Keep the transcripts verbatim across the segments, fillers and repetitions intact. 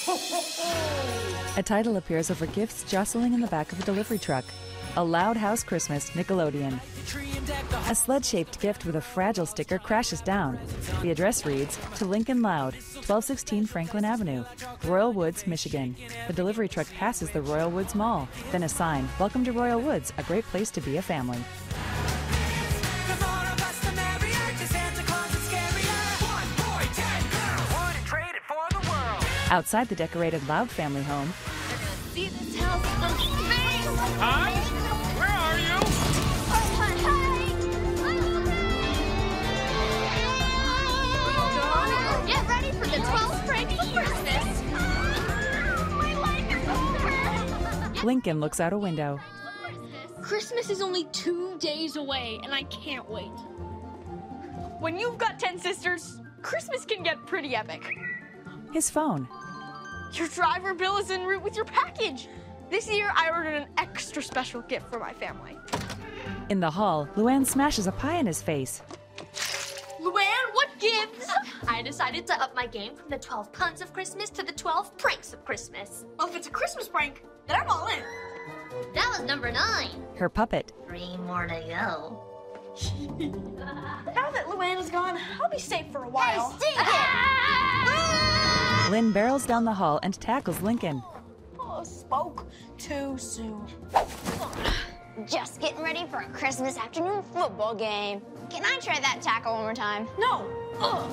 A title appears over gifts jostling in the back of a delivery truck. A Loud House Christmas, Nickelodeon. A sled-shaped gift with a fragile sticker crashes down. The address reads, to Lincoln Loud, twelve sixteen Franklin Avenue, Royal Woods, Michigan. The delivery truck passes the Royal Woods Mall. Then a sign, welcome to Royal Woods, a great place to be a family. Outside the decorated Loud family home, see this house from space. Hi, where are you? Oh, hi, hi. Get ready for the twelfth prank of Christmas. Lincoln looks out a window. Christmas is only two days away, and I can't wait. When you've got ten sisters, Christmas can get pretty epic. His phone. Your driver bill is en route with your package. This year, I ordered an extra special gift for my family. In the hall, Luann smashes a pie in his face. Luann, what gives? I decided to up my game from the twelve puns of Christmas to the twelve pranks of Christmas. Well, if it's a Christmas prank, then I'm all in. That was number nine. Her puppet. Three more to go. Now that Luann is gone, I'll be safe for a while. Hey, stink it! Lynn barrels down the hall and tackles Lincoln. Oh, spoke too soon. Just getting ready for a Christmas afternoon football game. Can I try that tackle one more time? No. Ugh.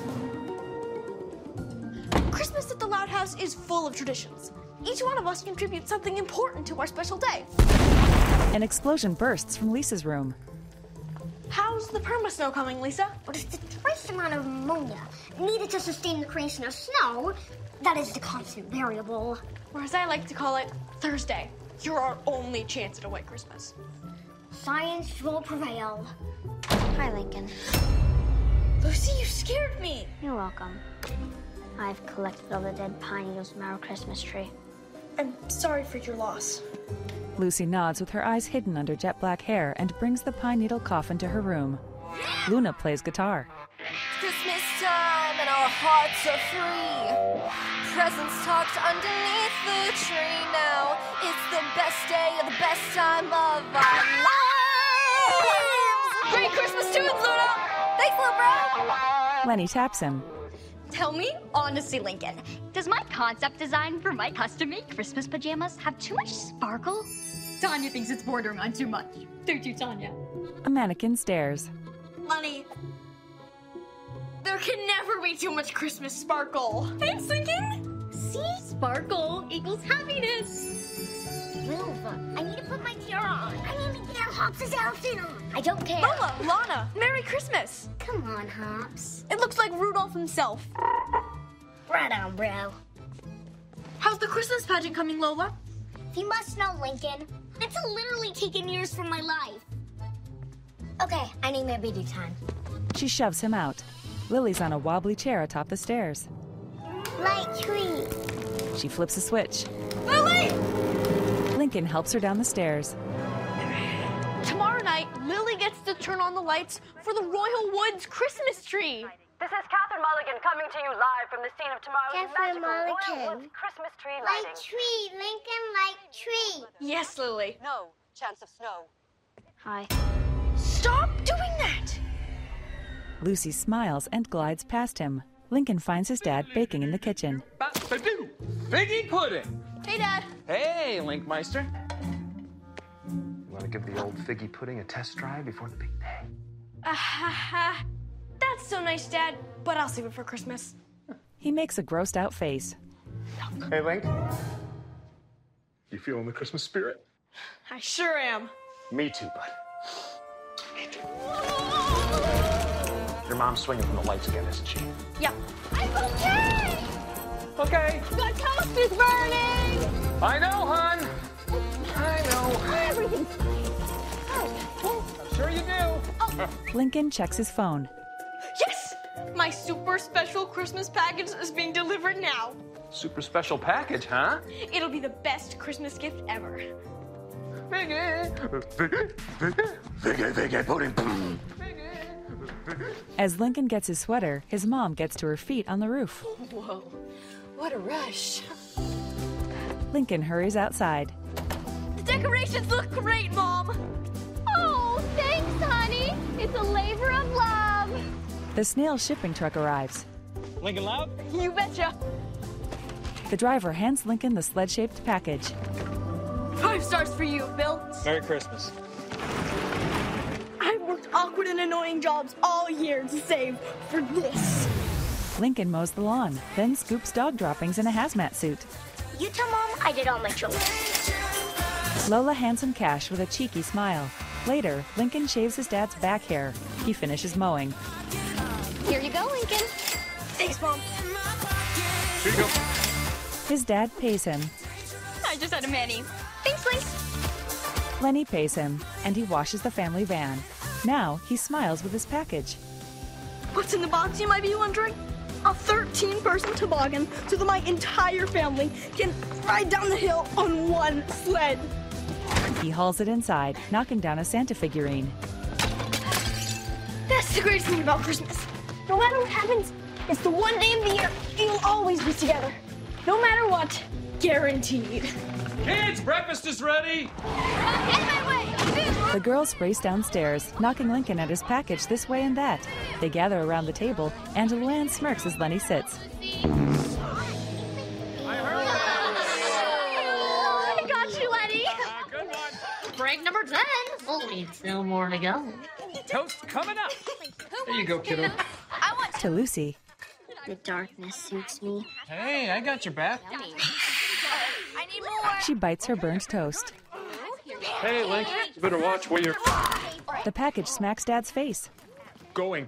Christmas at the Loud House is full of traditions. Each one of us contributes something important to our special day. An explosion bursts from Lisa's room. How's the perma-snow coming, Lisa? What is the trace amount of ammonia needed to sustain the creation of snow? That is the constant variable. Or as I like to call it, Thursday. You're our only chance at a white Christmas. Science will prevail. Hi, Lincoln. Lucy, you scared me. You're welcome. I've collected all the dead pine needles from our Christmas tree. I'm sorry for your loss. Lucy nods with her eyes hidden under jet black hair and brings the pine needle coffin to her room. Luna plays guitar. It's Christmas time and our hearts are free. Presents tucked underneath the tree now. It's the best day of the best time of our lives. Great Christmas tunes, Luna! Thanks, little bro. Lenny taps him. Tell me honestly, Lincoln, does my concept design for my custom-made Christmas pajamas have too much sparkle? Tanya thinks it's bordering on too much. Don't you, Tanya? A mannequin stares. Lenny, there can never be too much Christmas sparkle. Thanks, Lincoln. See? Sparkle equals happiness. Wilva, I need to put my tiara on. I need to get Hops' outfit on. I don't care. Lola, Lana, Merry Christmas. Come on, Hops. It looks like Rudolph himself. Right on, bro. How's the Christmas pageant coming, Lola? You must know, Lincoln. It's literally taken years from my life. Okay, I need my beauty time. She shoves him out. Lily's on a wobbly chair atop the stairs. Light tree. She flips a switch. Lily! Lincoln helps her down the stairs. Tomorrow night, Lily gets to turn on the lights for the Royal Woods Christmas tree. This is Catherine Mulligan coming to you live from the scene of tomorrow's Catherine magical Mulligan. Royal Woods Christmas tree Light lighting. tree, Lincoln, light tree. Yes, Lily. No chance of snow. Hi. Stop doing that! Lucy smiles and glides past him. Lincoln finds his dad baking in the kitchen. Ba-ba-doo. Figgy pudding. Hey, Dad. Hey, Linkmeister. You want to give the old figgy pudding a test drive before the big day? Ah ha ha. That's so nice, Dad, but I'll save it for Christmas. He makes a grossed out face. Hey, Link. You feeling the Christmas spirit? I sure am. Me too, bud. Me too. Your mom's swinging from the lights again, isn't she? Yep. I'm okay. Okay. The toast is burning! I know, hon. I know. Everything's fine. Oh, I'm sure you do. Lincoln checks his phone. Yes! My super special Christmas package is being delivered now. Super special package, huh? It'll be the best Christmas gift ever. Figgy. Figgy. Figgy. Figgy, figgy pudding. As Lincoln gets his sweater, his mom gets to her feet on the roof. Whoa, what a rush. Lincoln hurries outside. The decorations look great, Mom! Oh, thanks, honey. It's a labor of love. The snail shipping truck arrives. Lincoln Loud? You betcha. The driver hands Lincoln the sled-shaped package. Five stars for you, Bill. Merry Christmas. I've worked awkward and annoying jobs all year to save for this. Lincoln mows the lawn, then scoops dog droppings in a hazmat suit. You tell Mom I did all my chores. Lola hands him cash with a cheeky smile. Later, Lincoln shaves his dad's back hair. He finishes mowing. Here you go, Lincoln. Thanks, Mom. Here you go. His dad pays him. I just had a mani. Thanks, Link. Lenny pays him, and he washes the family van. Now, he smiles with his package. What's in the box, you might be wondering? A thirteen person toboggan so that my entire family can ride down the hill on one sled. He hauls it inside, knocking down a Santa figurine. That's the greatest thing about Christmas. No matter what happens, it's the one day of the year you'll always be together. No matter what, guaranteed. Kids, breakfast is ready. The girls race downstairs, knocking Lincoln at his package this way and that. They gather around the table, and Luann smirks as Lenny sits. I got you, Letty. Uh, good one. Break number ten. Only two more to go. Toast coming up. There you go, kiddo. To Lucy. The darkness suits me. Hey, I got your back. I need more. She bites her burned toast. Hey, Link, you better watch where you're The package smacks Dad's face. going.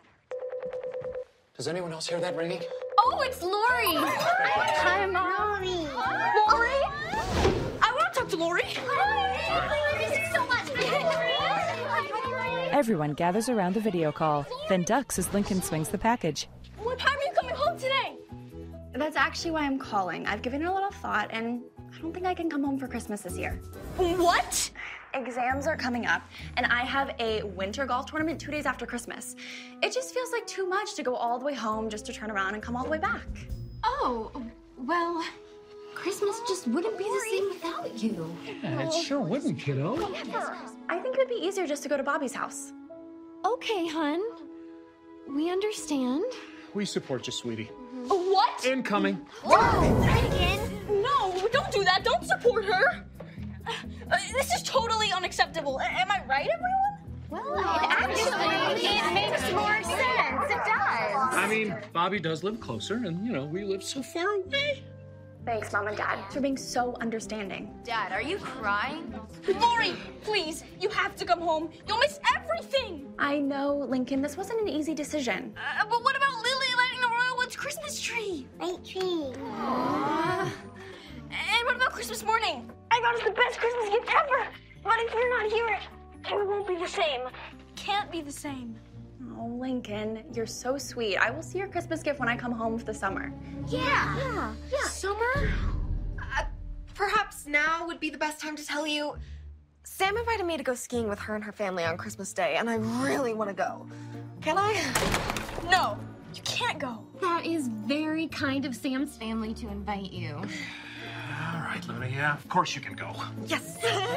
Does anyone else hear that ringing? Oh, it's Lori. Hi, Mom. Lori? I want to talk to Lori. So much. Everyone gathers around the video call, then ducks as Lincoln swings the package. What time are you coming home today? That's actually why I'm calling. I've given it a little thought, and I don't think I can come home for Christmas this year. What? Exams are coming up, and I have a winter golf tournament two days after Christmas. It just feels like too much to go all the way home just to turn around and come all the way back. Oh, well, Christmas just wouldn't be the same without you. Yeah, it sure wouldn't, kiddo. I think it would be easier just to go to Bobby's house. Okay, hun. We understand. We support you, sweetie. What? Incoming. No, don't do that. Don't support her. Uh, this is totally unacceptable. A- Am I right, everyone? Well, actually, it makes more sense. It does. I mean, Bobby does live closer, and, you know, we live so far away. Thanks, Mom and Dad, for being so understanding. Dad, are you crying? Lori, please, you have to come home. You'll miss everything. I know, Lincoln, this wasn't an easy decision. Uh, but what about Lily lighting the Royal Woods Christmas tree? Right tree. Uh, and what about Christmas morning? I got us the best Christmas gift ever. But if you're not here, it won't be the same. Can't be the same. Oh, Lincoln, you're so sweet. I will see your Christmas gift when I come home for the summer. Yeah. Yeah. Yeah. Summer? Uh, perhaps now would be the best time to tell you. Sam invited me to go skiing with her and her family on Christmas Day, and I really want to go. Can I? No, you can't go. That is very kind of Sam's family to invite you. All right, Luna, yeah, of course you can go. Yes.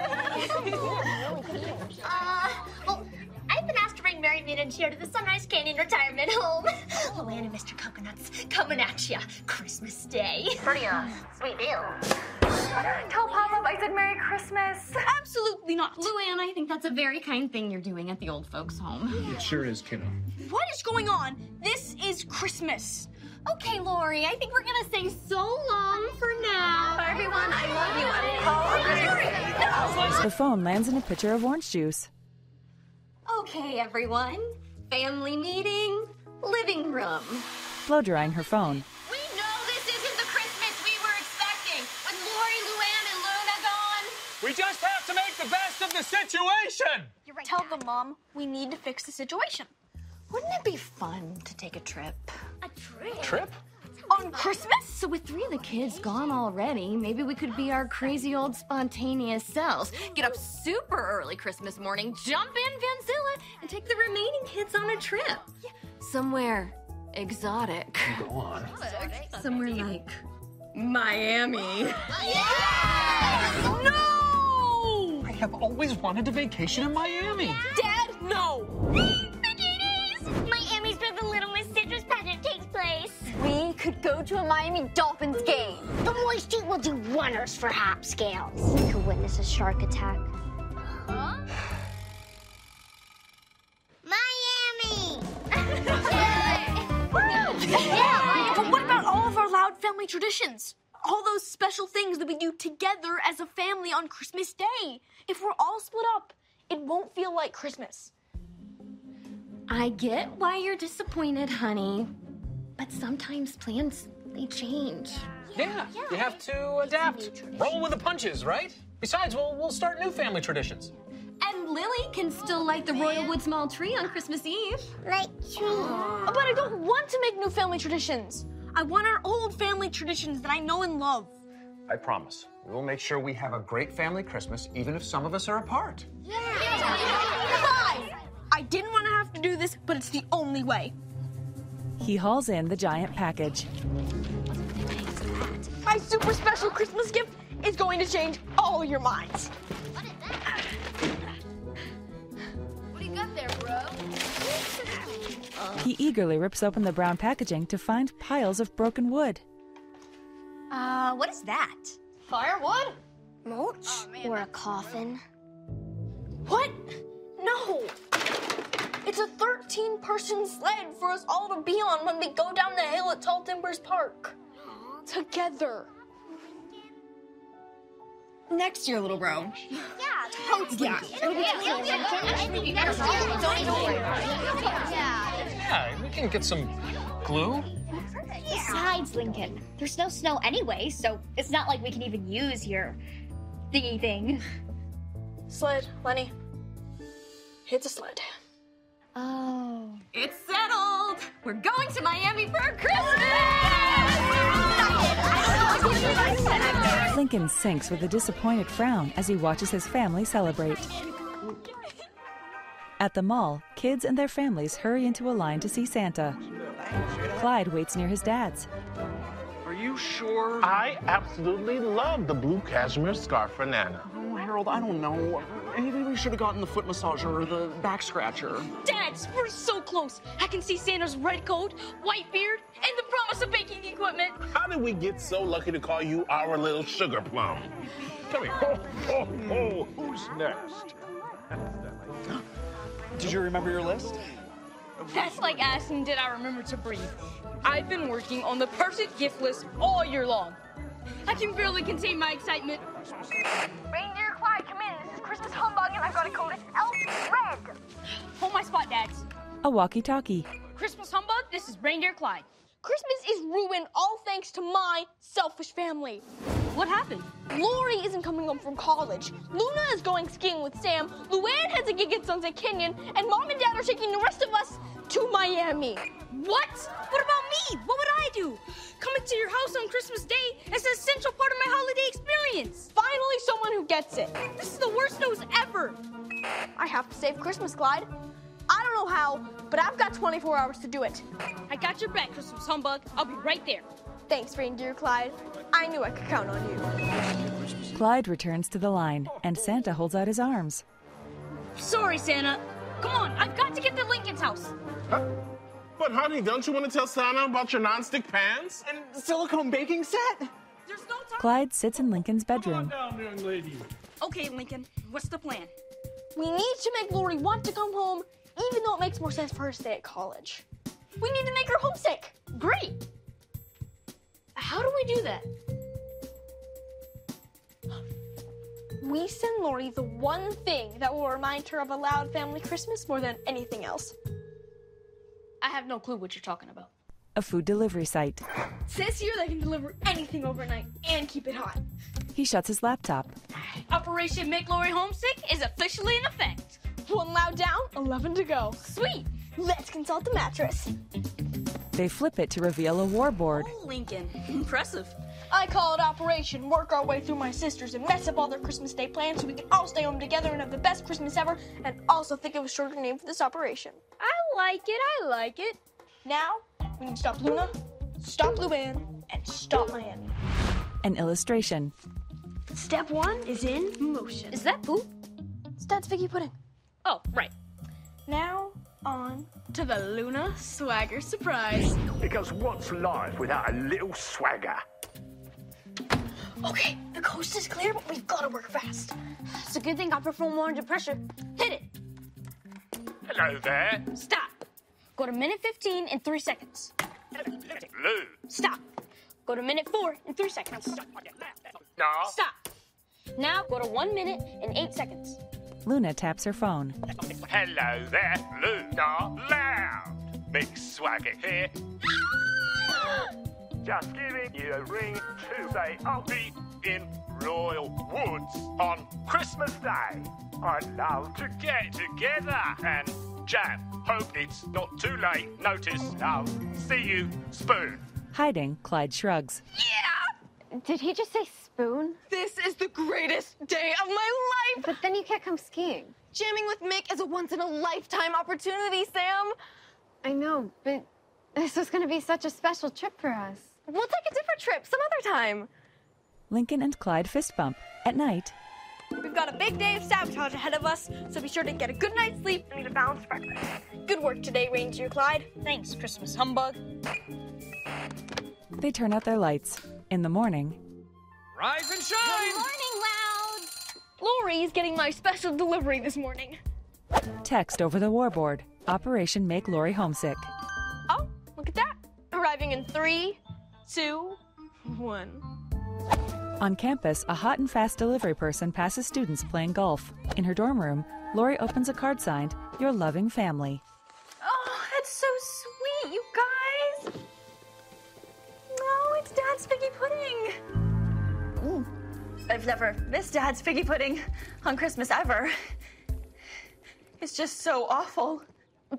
Uh, well, I've been asked to bring Mary Moon and Cheer to the Sunrise Canyon retirement home. Luann and Mister Coconuts coming at ya Christmas Day. Pretty, uh, sweet deal. Tell Papa I said Merry Christmas. Absolutely not. Luann, I think that's a very kind thing you're doing at the old folks' home. It sure is, kiddo. What is going on? This is Christmas. Okay, Lori, I think we're gonna say so long for now. Bye, everyone. I love you. The phone lands in a pitcher of orange juice. Okay, everyone. Family meeting, living room. Blow drying her phone. We know this isn't the Christmas we were expecting. With Lori, Luann, and Luna gone. We just have to make the best of the situation. Tell them, Mom, we need to fix the situation. Wouldn't it be fun to take a trip? A trip? Trip? On Christmas? So with three of the kids gone already, maybe we could be our crazy old spontaneous selves. Get up super early Christmas morning, jump in Vanzilla, and take the remaining kids on a trip. Yeah. Somewhere exotic. Go on. Somewhere like Miami. Yeah! No! I have always wanted a vacation in Miami. Dad, no! Bikinis! Miami's where the Little Miss Citrus pageant takes place. We could go to a Miami Dolphins game. The moist heat will do wonders for hopscales. We could witness a shark attack. Huh? Miami! Yeah, but what about all of our loud family traditions? All those special things that we do together as a family on Christmas Day. If we're all split up, it won't feel like Christmas. I get why you're disappointed, honey. But sometimes plans, they change. Yeah, you have to adapt. Roll with the punches, right? Besides, we'll, we'll start new family traditions. And Lily can still light the Royal Wood Small tree on Christmas Eve. Like tree. But I don't want to make new family traditions. I want our old family traditions that I know and love. I promise. We'll make sure we have a great family Christmas, even if some of us are apart. Yeah. Fine. I didn't want to have to do this, but it's the only way. He hauls in the giant package. My super special Christmas gift is going to change all your minds. What is that? What do you got there, bro? He eagerly rips open the brown packaging to find piles of broken wood. Uh, what is that? Firewood? Mulch? Oh, or a coffin? What? No! It's a thirteen-person sled for us all to be on when we go down the hill at Tall Timbers Park. Together. Next year, little bro. Yeah, totally. Yeah. Yeah, we can get some glue. Besides, Lincoln, there's no snow anyway, so it's not like we can even use your thingy thing. Sled, Lenny. It's a sled. Oh. It's settled! We're going to Miami for Christmas! Lincoln sinks with a disappointed frown as he watches his family celebrate. At the mall, kids and their families hurry into a line to see Santa. Clyde waits near his dad's. Are you sure? I absolutely love the blue cashmere scarf for Nana. Oh, Harold, I don't know. Maybe we should have gotten the foot massager or the back scratcher. Dads, we're so close. I can see Santa's red coat, white beard, and the promise of baking equipment. How did we get so lucky to call you our little sugar plum? Come here. Oh, oh, oh. Who's next? Did you remember your list? That's like asking, did I remember to breathe? I've been working on the perfect gift list all year long. I can barely contain my excitement. Reindeer Clyde, come in. This is Christmas humbug, and I've got a code. Elf Red. Hold my spot, Dads. A walkie-talkie. Christmas humbug, this is Reindeer Clyde. Christmas is ruined all thanks to my selfish family. What happened? Lori isn't coming home from college. Luna is going skiing with Sam. Luann has a gig at Sunset Canyon. And Mom and Dad are taking the rest of us to Miami. What? What about me? What would I do? Coming to your house on Christmas Day is an essential part of my holiday experience. Finally, someone who gets it. This is the worst news ever. I have to save Christmas, Clyde. I don't know how, but I've got twenty-four hours to do it. I got your back, Christmas humbug. I'll be right there. Thanks, Reindeer Clyde. I knew I could count on you. Clyde returns to the line, and Santa holds out his arms. Sorry, Santa. Come on, I've got to get to Lincoln's house. Huh? But honey, don't you want to tell Santa about your nonstick pans? And silicone baking set? There's no time. Clyde sits in Lincoln's bedroom. Come on down, young lady. Okay, Lincoln, what's the plan? We need to make Lori want to come home, even though it makes more sense for her to stay at college. We need to make her homesick. Great. How do we do that? We send Lori the one thing that will remind her of a loud family Christmas more than anything else. I have no clue what you're talking about. A food delivery site. Says here they can deliver anything overnight and keep it hot. He shuts his laptop. Operation Make Lori Homesick is officially in effect. One loud down, eleven to go. Sweet. Let's consult the mattress. They flip it to reveal a war board. Oh, Lincoln. Impressive. I call it Operation Work Our Way Through My Sisters and mess up all their Christmas Day plans so we can all stay home together and have the best Christmas ever, and also think of a shorter name for this operation. I like it, I like it. Now, we need to stop Luna, stop Luann, and stop Miami. An illustration. Step one is in motion. Is that poop? It's Dad's figgy pudding. Oh, right. Now, on to the Luna Swagger Surprise. Because what's life without a little swagger? Okay, the coast is clear, but we've got to work fast. It's a good thing I perform more under pressure. Hit it. Hello there. Stop. Go to minute fifteen in three seconds. Lou. Stop. Go to minute four in three seconds. No. Stop. Now go to one minute and eight seconds. Luna taps her phone. Hello there, Luna Loud. Big swagger here. Just giving you a ring to say I'll be in Royal Woods on Christmas Day. I'd love to get together and jam. Hope it's not too late. Notice I'll see you, Spoon. Hiding, Clyde shrugs. Yeah! Did he just say spoon? This is the greatest day of my life! But then you can't come skiing. Jamming with Mick is a once-in-a-lifetime opportunity, Sam. I know, but this was gonna be such a special trip for us. We'll take a different trip some other time. Lincoln and Clyde fist bump. At night, we've got a big day of sabotage ahead of us, so be sure to get a good night's sleep and eat a balanced breakfast. Good work today, Reindeer Clyde. Thanks, Christmas humbug. They turn out their lights. In the morning, rise and shine! Good morning, Loud! Lori's getting my special delivery this morning. Text over the war board. Operation Make Lori Homesick. Oh, look at that. Arriving in three, two, one. On campus, a hot and fast delivery person passes students playing golf. In her dorm room, Lori opens a card signed, Your Loving Family. Oh, that's so sweet, you guys. Oh, it's Dad's figgy pudding. Ooh, I've never missed Dad's figgy pudding on Christmas ever. It's just so awful. And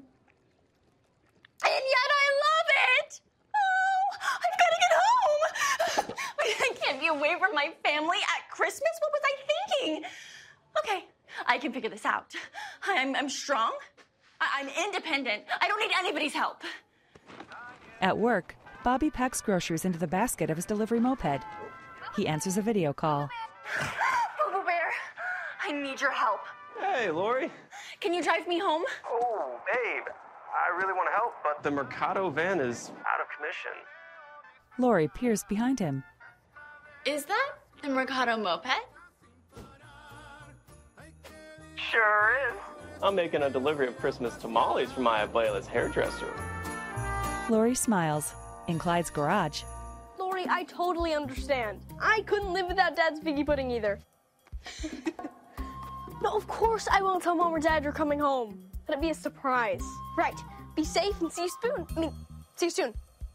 yet I love it! Oh, I've got to get home! Wait, I can't be away from my family at Christmas? What was I thinking? Okay, I can figure this out. I'm, I'm strong. I, I'm independent. I don't need anybody's help. At work, Bobby packs groceries into the basket of his delivery moped. He answers a video call. Boo-Boo Bear, I need your help. Hey, Lori. Can you drive me home? Oh, babe. I really want to help, but the Mercado van is out of commission. Lori peers behind him. Is that the Mercado moped? Sure is. I'm making a delivery of Christmas tamales for my abuela's hairdresser. Lori smiles. In Clyde's garage. Lori, I totally understand. I couldn't live without Dad's figgy pudding either. No, of course I won't tell Mom or Dad you're coming home. Let it be a surprise. Right. Be safe and see you soon. I mean, see you soon.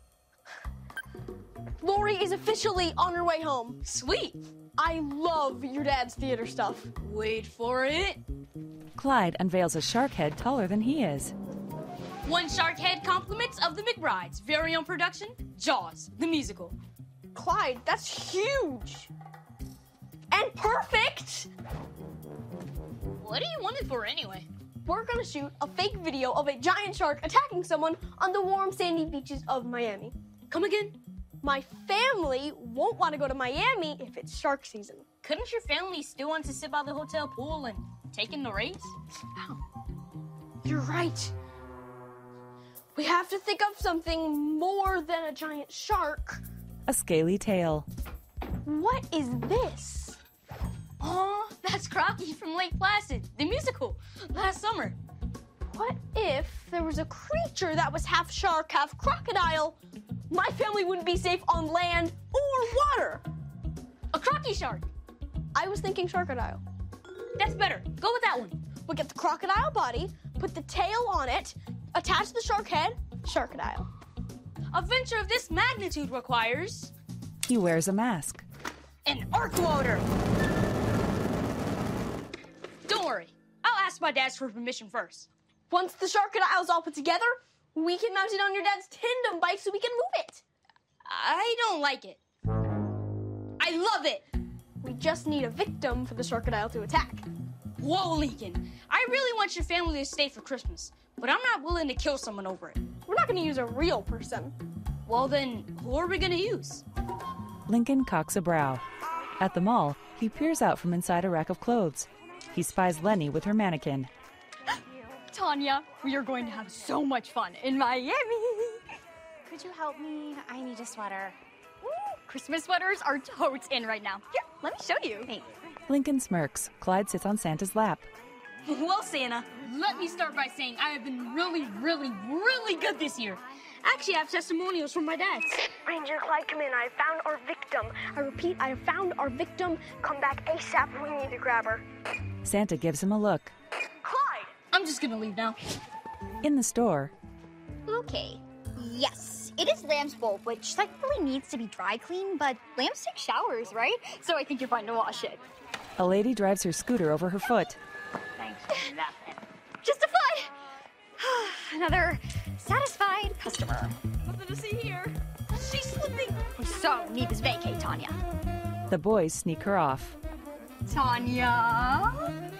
Lori is officially on her way home. Sweet. I love your dad's theater stuff. Wait for it. Clyde unveils a shark head taller than he is. One shark head compliments of the McBride's very own production, Jaws, the musical. Clyde, that's huge. And perfect. What do you want it for anyway? We're gonna shoot a fake video of a giant shark attacking someone on the warm sandy beaches of Miami. Come again? My family won't want to go to Miami if it's shark season. Couldn't your family still want to sit by the hotel pool and take in the rays? Ow. You're right. We have to think of something more than a giant shark. A scaly tail. What is this? Oh, that's Crocky from Lake Placid, the musical, last summer. What if there was a creature that was half shark, half crocodile? My family wouldn't be safe on land or water. A Crocky shark. I was thinking sharkadile. That's better. Go with that one. We'll get the crocodile body, put the tail on it, attach the shark head, sharkadile. A venture of this magnitude requires... He wears a mask. An arc loader. Don't worry. I'll ask my dad for permission first. Once the sharkadile's all put together, We can mount it on your dad's tandem bike so we can move it. I don't like it. I love it. We just need a victim for the crocodile to attack. Whoa, Lincoln. I really want your family to stay for Christmas, but I'm not willing to kill someone over it. We're not going to use a real person. Well, then, who are we going to use? Lincoln cocks a brow. At the mall, he peers out from inside a rack of clothes. He spies Lenny with her mannequin. Tanya, we are going to have so much fun in Miami. Could you help me? I need a sweater. Ooh, Christmas sweaters are totes in right now. Here, let me show you. Thanks. Lincoln smirks. Clyde sits on Santa's lap. Well, Santa, let me start by saying I have been really, really, really good this year. Actually, I have testimonials from my dad. Ranger Clyde, come in. I have found our victim. I repeat, I have found our victim. Come back ASAP. We need to grab her. Santa gives him a look. Clyde! I'm just gonna leave now. In the store. Okay. Yes, it is Lamb's bowl, which technically needs to be dry cleaned, but lambs take showers, right? So I think you're fine to wash it. A lady drives her scooter over her foot. Thanks for nothing. Just a foot! Another satisfied customer. Nothing to see here. She's slipping. We so need this vacay, Tanya. The boys sneak her off. Tanya?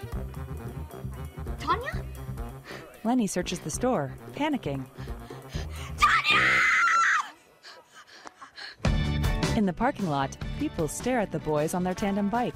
Tanya? Lenny searches the store, panicking. Tanya! In the parking lot, people stare at the boys on their tandem bike.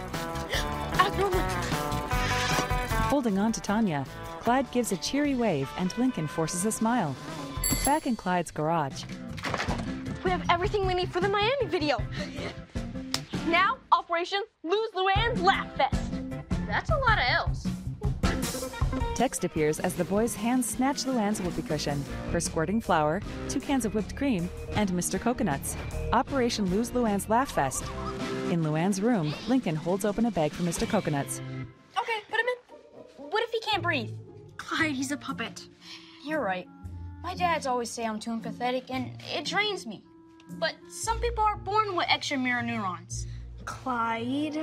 Holding on to Tanya, Clyde gives a cheery wave and Lincoln forces a smile. Back in Clyde's garage. We have everything we need for the Miami video. Now, Operation Lose Luann's Laugh Fest. That's a lot of L's. Text appears as the boys' hands snatch Luann's whoopee cushion, her squirting flour, two cans of whipped cream, and Mister Coconuts. Operation Lose Luann's Laugh Fest. In Luann's room, Lincoln holds open a bag for Mister Coconuts. Okay, put him in. What if he can't breathe? Clyde, he's a puppet. You're right. My dads always say I'm too empathetic, and it drains me. But some people are born with extra mirror neurons. Clyde.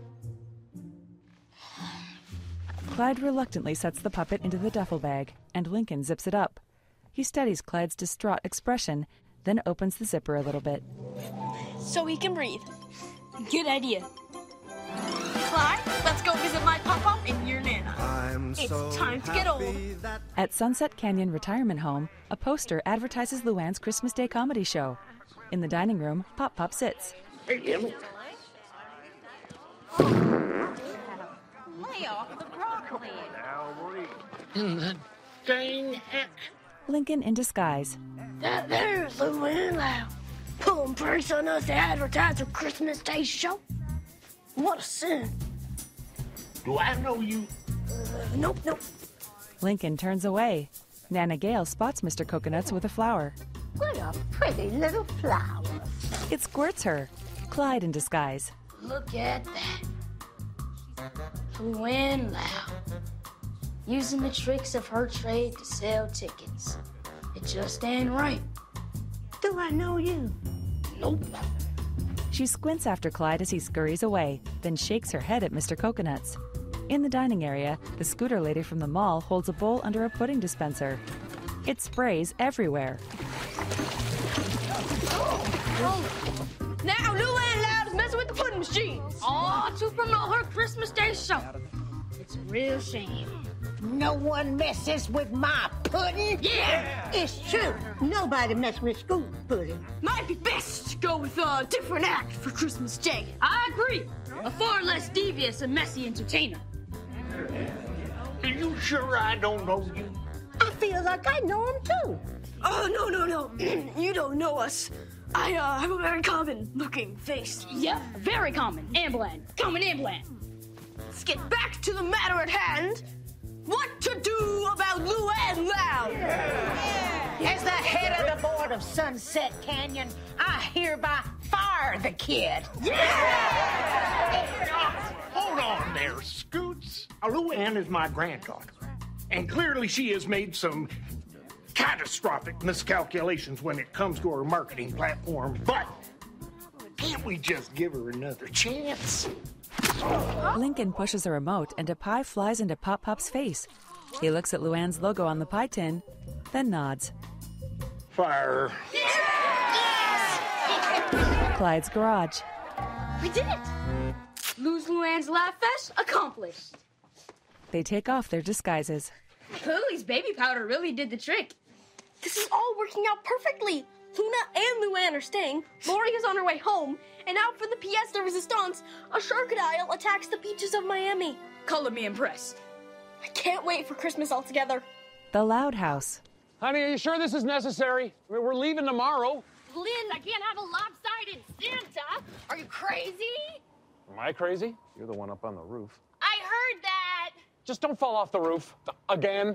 Clyde reluctantly sets the puppet into the duffel bag, and Lincoln zips it up. He studies Clyde's distraught expression, then opens the zipper a little bit. So he can breathe. Good idea. Clyde, let's go visit my pop-up and your Nana. I'm it's so time to get old. That... At Sunset Canyon Retirement Home, a poster advertises Luann's Christmas Day comedy show. In the dining room, Pop Pop sits. Hey, Emmy. Lay off the broccoli. In the dang heck. Lincoln in disguise. That there's Luann Lau. Pulling pranks on us to advertise her Christmas Day show. What a sin. Do I know you? Uh, nope, nope. Lincoln turns away. Nana Gale spots Mister Coconuts with a flower. What a pretty little flower. It squirts her. Clyde in disguise. Look at that. Luann Lau. Using the tricks of her trade to sell tickets. It just ain't right. Do I know you? Nope. She squints after Clyde as he scurries away, then shakes her head at Mister Coconuts. In the dining area, the scooter lady from the mall holds a bowl under a pudding dispenser. It sprays everywhere. Now Luann Loud is messing with the pudding machine. Oh, to promote her Christmas Day show. It's a real shame. No one messes with my pudding. Yeah! It's true. Nobody messes with school pudding. Might be best to go with a different act for Christmas Day. I agree. A far less devious and messy entertainer. Are you sure I don't know you? I feel like I know him too. Oh, no, no, no. You don't know us. I uh, have a very common looking face. Yeah, very common. And bland. Common and bland. Let's get back to the matter at hand. What to do about Luann Loud? Yeah. As the head of the board of Sunset Canyon, I hereby fire the kid. Yeah! Hold on there, Scoots. Uh, Luann is my granddaughter, and clearly she has made some catastrophic miscalculations when it comes to her marketing platform, but can't we just give her another chance? Lincoln pushes a remote and a pie flies into Pop Pop's face. He looks at Luann's logo on the pie tin. then nods. Fire. Clyde's garage. We did it! Lose Luann's Laugh Fest accomplished. They take off their disguises. Lily's baby powder really did the trick. This is all working out perfectly. Luna and Luann are staying, Lori is on her way home, and out for the pièce de résistance, a sharkadile attacks the beaches of Miami. Color me impressed. I can't wait for Christmas all together. The Loud House. Honey, are you sure this is necessary? I mean, we're leaving tomorrow. Lynn, I can't have a lopsided Santa. Are you crazy? Am I crazy? You're the one up on the roof. I heard that. Just don't fall off the roof. Again.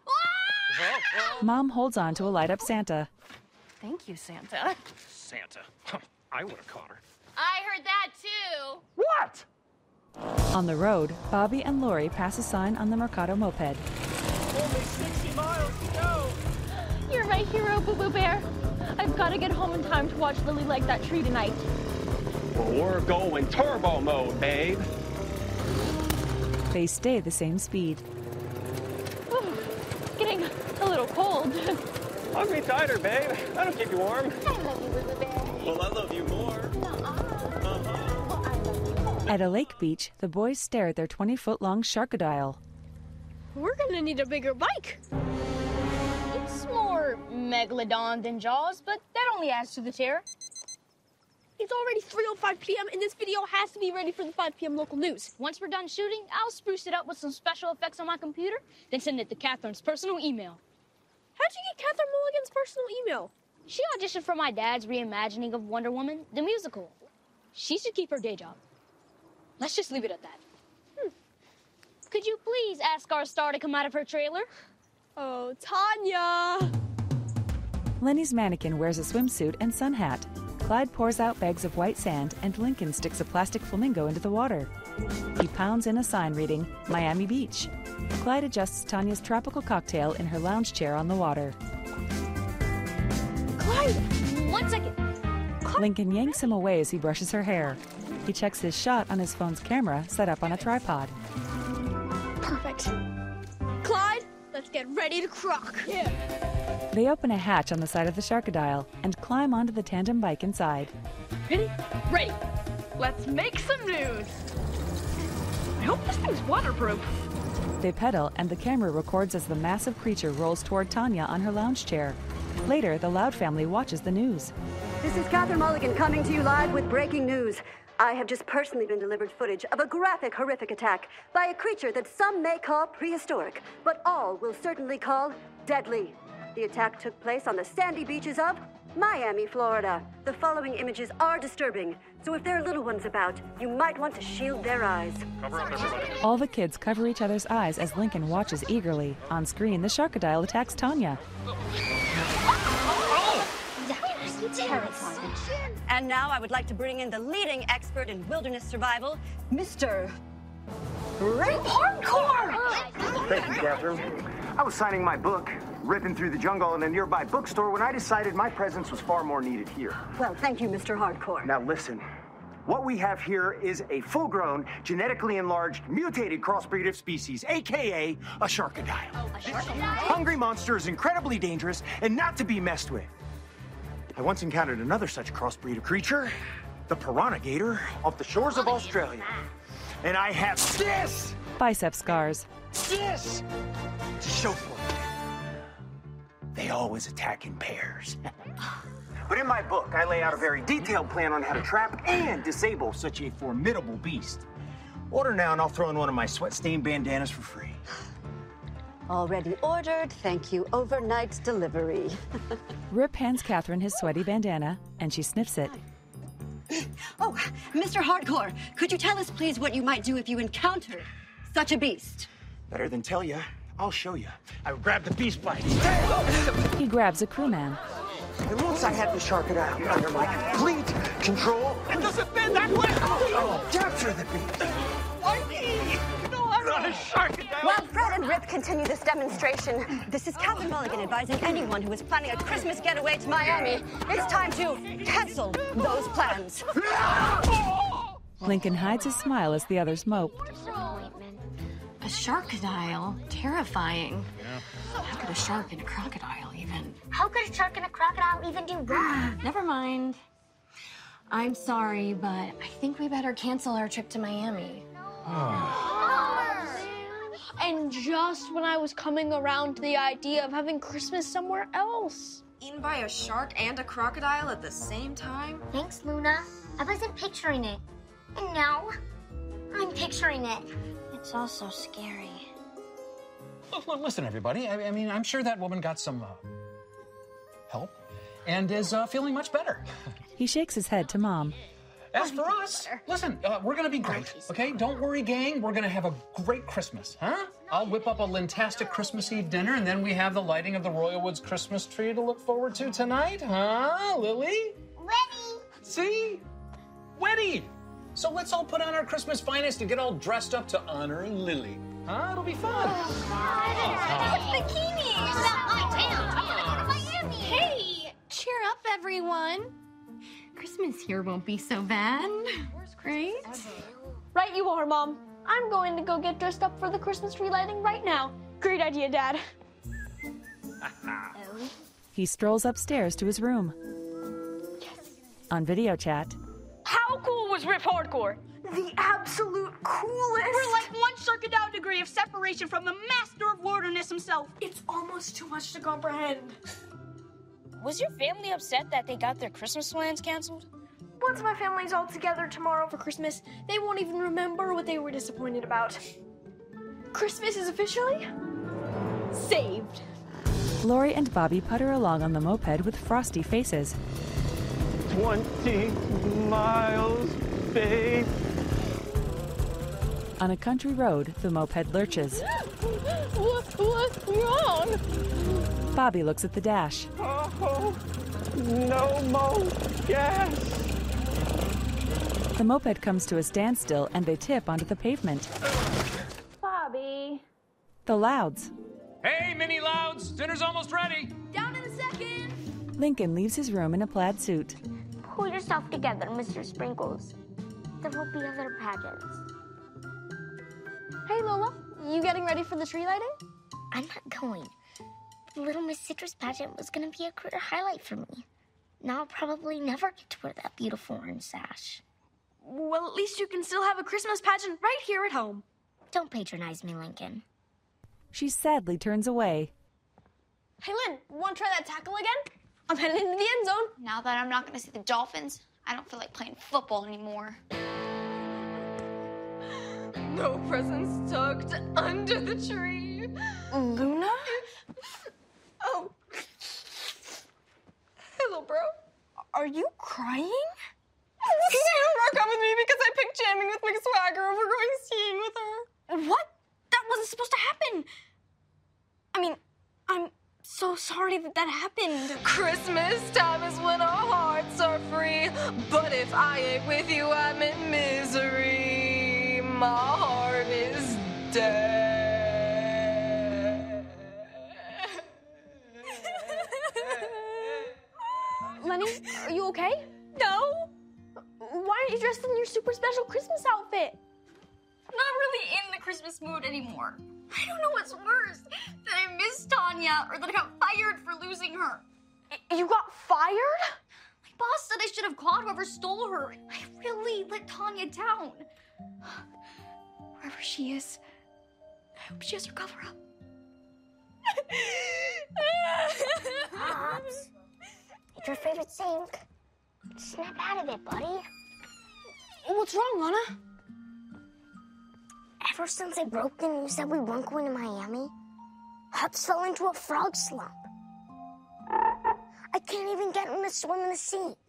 Mom holds on to a light-up Santa. Thank you, Santa. Santa. I would have caught her. I heard that too. What? On the road, Bobby and Lori pass a sign on the Mercado moped. Only sixty miles to go. You're my hero, Boo Boo Bear. I've got to get home in time to watch Lily like that tree tonight. Well, we're going turbo mode, babe. They stay the same speed. Oh, it's getting a little cold. Hug me tighter, babe. That'll keep you warm. I love you, Boo Boo Bear. Well, I love you more. Uh-huh. At a lake beach, the boys stare at their twenty-foot-long sharkadile. We're gonna need a bigger bike. It's more megalodon than Jaws, but that only adds to the terror. It's already three oh five p m and this video has to be ready for the five p m local news. Once we're done shooting, I'll spruce it up with some special effects on my computer, then send it to Catherine's personal email. How'd you get Catherine Mulligan's personal email? She auditioned for my dad's reimagining of Wonder Woman, the musical. She should keep her day job. Let's just leave it at that. Hmm. Could you please ask our star to come out of her trailer? Oh, Tanya! Lenny's mannequin wears a swimsuit and sun hat. Clyde pours out bags of white sand, and Lincoln sticks a plastic flamingo into the water. He pounds in a sign reading, Miami Beach. Clyde adjusts Tanya's tropical cocktail in her lounge chair on the water. Clyde! One second. Lincoln yanks him away as he brushes her hair. He checks his shot on his phone's camera, set up on a tripod. Perfect. Clyde, let's get ready to crock. Yeah. They open a hatch on the side of the sharkadile and climb onto the tandem bike inside. Ready? Ready. Let's make some news. I hope this thing's waterproof. They pedal, and the camera records as the massive creature rolls toward Tanya on her lounge chair. Later, the Loud family watches the news. This is Catherine Mulligan coming to you live with breaking news. I have just personally been delivered footage of a graphic, horrific attack by a creature that some may call prehistoric, but all will certainly call deadly. The attack took place on the sandy beaches of Miami, Florida. The following images are disturbing, so if there are little ones about, you might want to shield their eyes. Cover up, everybody. All the kids cover each other's eyes as Lincoln watches eagerly. On screen, the sharkadile attacks Tanya. Terrifying. And now I would like to bring in the leading expert in wilderness survival, Mister Rip Hardcore! Thank you, Catherine. I was signing my book, ripping through the jungle in a nearby bookstore when I decided my presence was far more needed here. Well, thank you, Mister Hardcore. Now listen, what we have here is a full-grown, genetically enlarged, mutated crossbreed of species, a k a a sharkadile. A sharkadile? Hungry monster is incredibly dangerous and not to be messed with. I once encountered another such crossbreed of creature, the piranha gator, off the shores of Australia. And I have this! Bicep scars. This! To show for it. They always attack in pairs. But in my book, I lay out a very detailed plan on how to trap and disable such a formidable beast. Order now and I'll throw in one of my sweat-stained bandanas for free. Already ordered. Thank you. Overnight delivery. Rip hands Catherine his sweaty bandana, and she sniffs it. Oh, Mister Hardcore, could you tell us, please, what you might do if you encountered such a beast? Better than tell you, I'll show you. I would grab the beast by its He grabs a crewman. And once I had the sharkadile under my complete control, it doesn't bend that way. Oh, capture the beast. Why me? No, I'm not a sharkadile. While Fred and Rip continue this demonstration, this is Catherine Mulligan advising anyone who is planning a Christmas getaway to Miami. It's time to cancel those plans. Lincoln hides his smile as the others mope. I A sharkadile? Terrifying. Yeah. How could a shark and a crocodile even? How could a shark and a crocodile even do that? Never mind. I'm sorry, but I think we better cancel our trip to Miami. And just when I was coming around to the idea of having Christmas somewhere else. Eaten by a shark and a crocodile at the same time? Thanks, Luna. I wasn't picturing it. And now, I'm picturing it. It's all so scary. Look, look, listen, everybody. I, I mean, I'm sure that woman got some uh, help and is uh, feeling much better. He shakes his head to Mom. As for us, listen, uh, we're gonna be great, okay? Don't worry, gang. We're gonna have a great Christmas, huh? I'll whip up a lintastic Christmas Eve dinner, and then we have the lighting of the Royal Woods Christmas tree to look forward to tonight, huh, Lily? Ready. See? Ready. So let's all put on our Christmas finest and get all dressed up to honor Lily. Huh? It'll be fun. Oh, it's bikinis. It's not my town. I'm gonna go to Miami. Hey, cheer up, everyone. Christmas here won't be so bad. Right? Right you are, Mom. I'm going to go get dressed up for the Christmas tree lighting right now. Great idea, Dad. He strolls upstairs to his room. On video chat. How cool was Rip Hardcore? The absolute coolest! We're like one circadial degree of separation from the master of wilderness himself. It's almost too much to comprehend. Was your family upset that they got their Christmas plans canceled? Once my family's all together tomorrow for Christmas, they won't even remember what they were disappointed about. Christmas is officially saved. Lori and Bobby putter along on the moped with frosty faces. Twenty miles, babe. On a country road, the moped lurches. What, what's wrong? Bobby looks at the dash. Oh, no more gas. The moped comes to a standstill and they tip onto the pavement. Bobby. The Louds. Hey, Mini Louds, dinner's almost ready. Down in a second. Lincoln leaves his room in a plaid suit. Pull yourself together, Mister Sprinkles. There will be other pageants. Hey, Lola, you getting ready for the tree lighting? I'm not going. The Little Miss Citrus pageant was going to be a career highlight for me. Now I'll probably never get to wear that beautiful orange sash. Well, at least you can still have a Christmas pageant right here at home. Don't patronize me, Lincoln. She sadly turns away. Hey, Lynn, want to try that tackle again? I'm headed into the end zone. Now that I'm not going to see the Dolphins, I don't feel like playing football anymore. No presents tucked under the tree. Luna? Oh. Hello, bro. Are you crying? You broke up with me because I picked jamming with McSwagger over going skiing with her. What? That wasn't supposed to happen. I mean, I'm so sorry that that happened. Christmas time is when our hearts are free. But if I ain't with you, I'm in misery. My heart is dead. Lenny, are you okay? No. Why aren't you dressed in your super special Christmas outfit? I'm not really in the Christmas mood anymore. I don't know what's worse, that I miss Tanya or that I got fired for losing her. You got fired? My boss said I should have caught whoever stole her. I really let Tanya down. Wherever she is, I hope she has her cover up. Pops, it's your favorite sink. Snap out of it, buddy. What's wrong, Lana? Ever since I broke the news that we weren't going to Miami, Hops fell into a frog slump. I can't even get him to swim in the sink.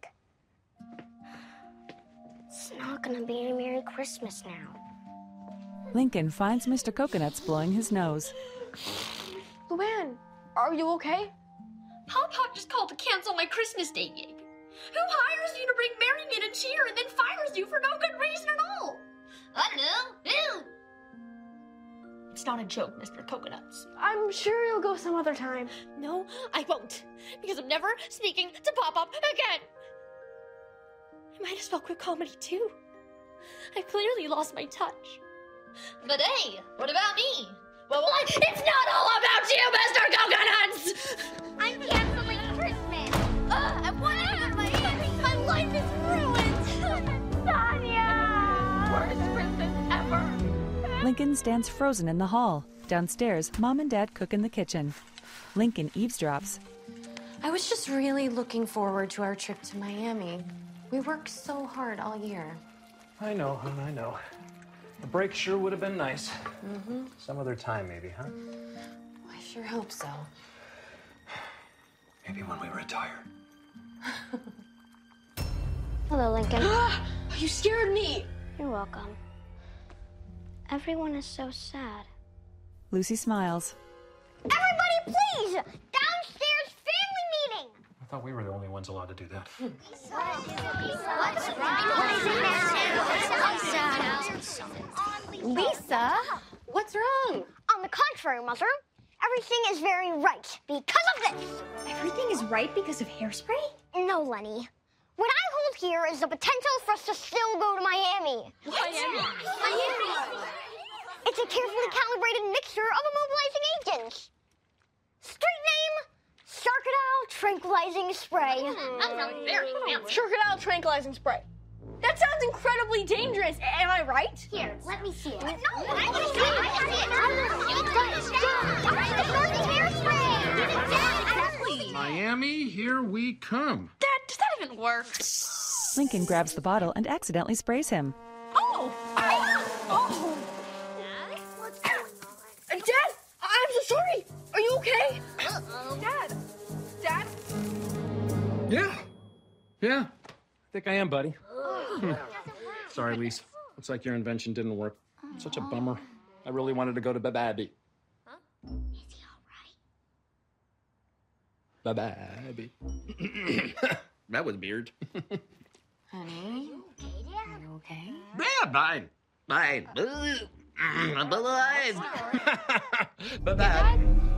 It's not gonna be a Merry Christmas now. Lincoln finds Mister Coconuts blowing his nose. Luann, are you okay? Pop Pop just called to cancel my Christmas Day gig. Who hires you to bring merriment and cheer and then fires you for no good reason at all? I don't know. Who? It's not a joke, Mister Coconuts. I'm sure you'll go some other time. No, I won't. Because I'm never speaking to Pop Pop again. I might as well quit comedy too. I clearly lost my touch. But hey, what about me? What will I? It's not all about you, Mister Coconuts! I'm canceling Christmas. Uh, I want to eat my My life is ruined! Tanya! Worst Christmas ever! Lincoln stands frozen in the hall. Downstairs, Mom and Dad cook in the kitchen. Lincoln eavesdrops. I was just really looking forward to our trip to Miami. We worked so hard all year. I know, hon, I know. A break sure would have been nice. Mm-hmm. Some other time, maybe, huh? I sure hope so. Maybe when we retire. Hello, Lincoln. You scared me. You're welcome. Everyone is so sad. Lucy smiles. Everybody, please! Downstairs family meeting! I thought we were the only ones allowed to do that. Lisa, what's wrong? On the contrary, Mother. Everything is very right because of this. Everything is right because of Hairspray? No, Lenny. What I hold here is the potential for us to still go to Miami. Miami? Miami. It's a carefully calibrated mixture of immobilizing agents. Street name, Sharkadile Tranquilizing Spray. That sounds very fancy. Sharkadile Tranquilizing Spray. That sounds incredibly dangerous. Am I right? Here, let me see it. No, I want to see it. I see it. Miami, here we come. Dad, does that even work? Lincoln grabs the bottle and accidentally sprays him. Oh! Oh! What's going on? Dad, I'm so sorry. Are you okay? Uh-oh. Dad. Dad? Yeah. Yeah. I think I am, buddy. Hmm. Sorry, Lise. Looks like your invention didn't work. Such a bummer. I really wanted to go to Bababi. Huh? Is he all right? Bababi. That was weird. Honey? Are you okay? Yeah, fine. Fine. I'm alive. Bye-bye.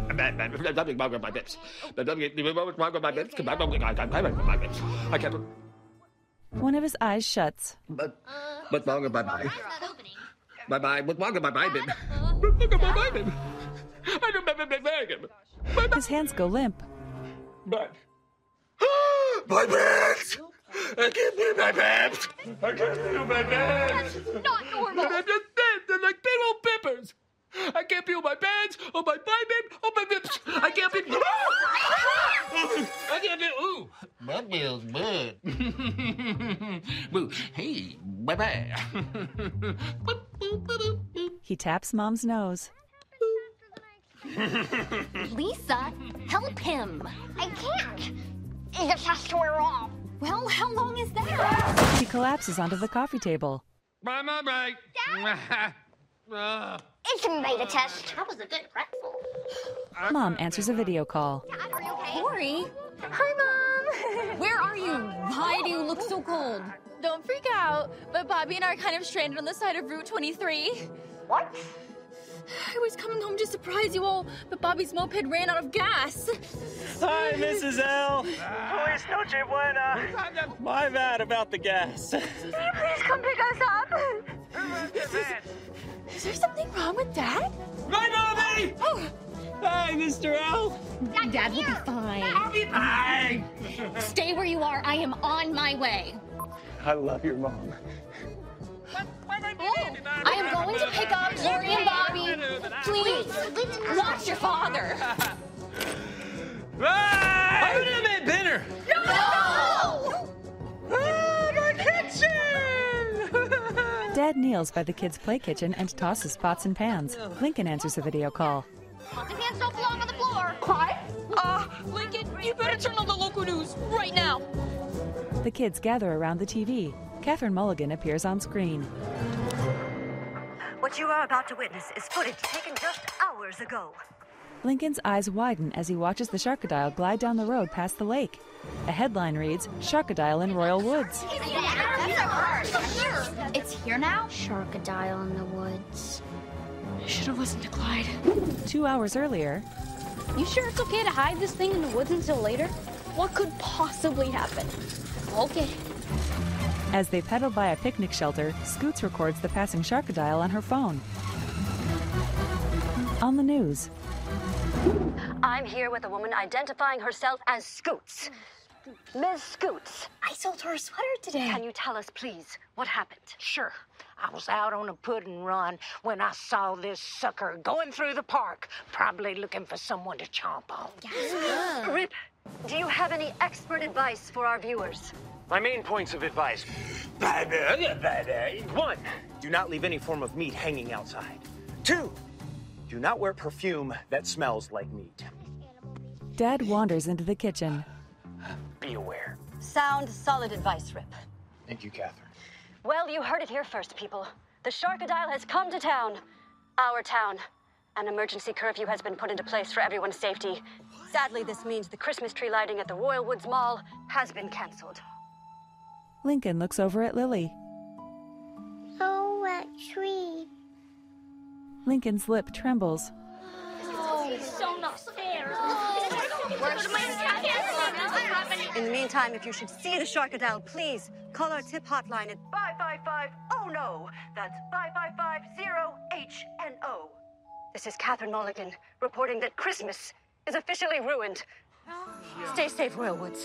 I can't... One of his eyes shuts. But, but longer bye-bye. Bye-bye. But longer bye-bye, babe. Bye-bye, babe. I don't remember my His hands go limp. But... My pants! I can't feel my pants! I can't feel my pants! That's not normal! I'm just dead. They're like big old peppers! I can't feel my pants, or my thigh, babe, or my lips! I can't feel... I can't feel... Ooh! That feels good. Boo. Hey, bye-bye. He taps Mom's nose. Lisa, help him. I can't. He just has to wear off. Well, how long is that? She collapses onto the coffee table. Bye, bye, bye. It's a beta test. That was a good pretzel. Mom answers a video call. Are you okay? Corey, Hi, Mom. where are you? Why do you look so cold? Don't freak out, but Bobby and I are kind of stranded on the side of Route twenty-three. What? I was coming home to surprise you all, but Bobby's moped ran out of gas. Hi, Missus L. Pues noche buena. My bad about the gas. Can you please come pick us up? Is there something wrong with Dad? Bye, Bobby! Oh. Hi, Mister L. Dad will be fine. I'll be fine. Stay where you are. I am on my way. I love your mom. Oh, I am going to pick up Corey and Bobby. Please, watch your father. Ah, I'm gonna make dinner. No! Ah, my kitchen! Dad kneels by the kids' play kitchen and tosses pots and pans. Lincoln answers a video call. Pots and pans don't belong on the floor. Quiet. Uh, Lincoln, you better turn on the local news right now. The kids gather around the T V. Catherine Mulligan appears on screen. What you are about to witness is footage taken just hours ago. Lincoln's eyes widen as he watches the Sharkadile glide down the road past the lake. A headline reads, Sharkadile in Royal Woods. It's here now? Sharkadile in the woods. I should have listened to Clyde. Two hours earlier... You sure it's okay to hide this thing in the woods until later? What could possibly happen? Okay. As they pedal by a picnic shelter, Scoots records the passing Sharkadile on her phone. On the news. I'm here with a woman identifying herself as Scoots. Miz Scoots. I sold her a sweater today. Can you tell us, please, what happened? Sure. I was out on a pudding run when I saw this sucker going through the park, probably looking for someone to chomp on. Yeah. Rip, do you have any expert advice for our viewers? My main points of advice. One, do not leave any form of meat hanging outside. Two, do not wear perfume that smells like meat. Dad wanders into the kitchen. Be aware. Sound, solid advice, Rip. Thank you, Catherine. Well, you heard it here first, people. The Sharkadile has come to town. Our town. An emergency curfew has been put into place for everyone's safety. Sadly, this means the Christmas tree lighting at the Royal Woods Mall has been canceled. Lincoln looks over at Lily. Oh, that tree. Lincoln's lip trembles. Oh, it's so not fair. In the meantime, if you should see the Sharkadile, please call our tip hotline at five five five oh no. That's five five five zero H N O. This is Catherine Mulligan reporting that Christmas is officially ruined. Stay safe, Royal Woods.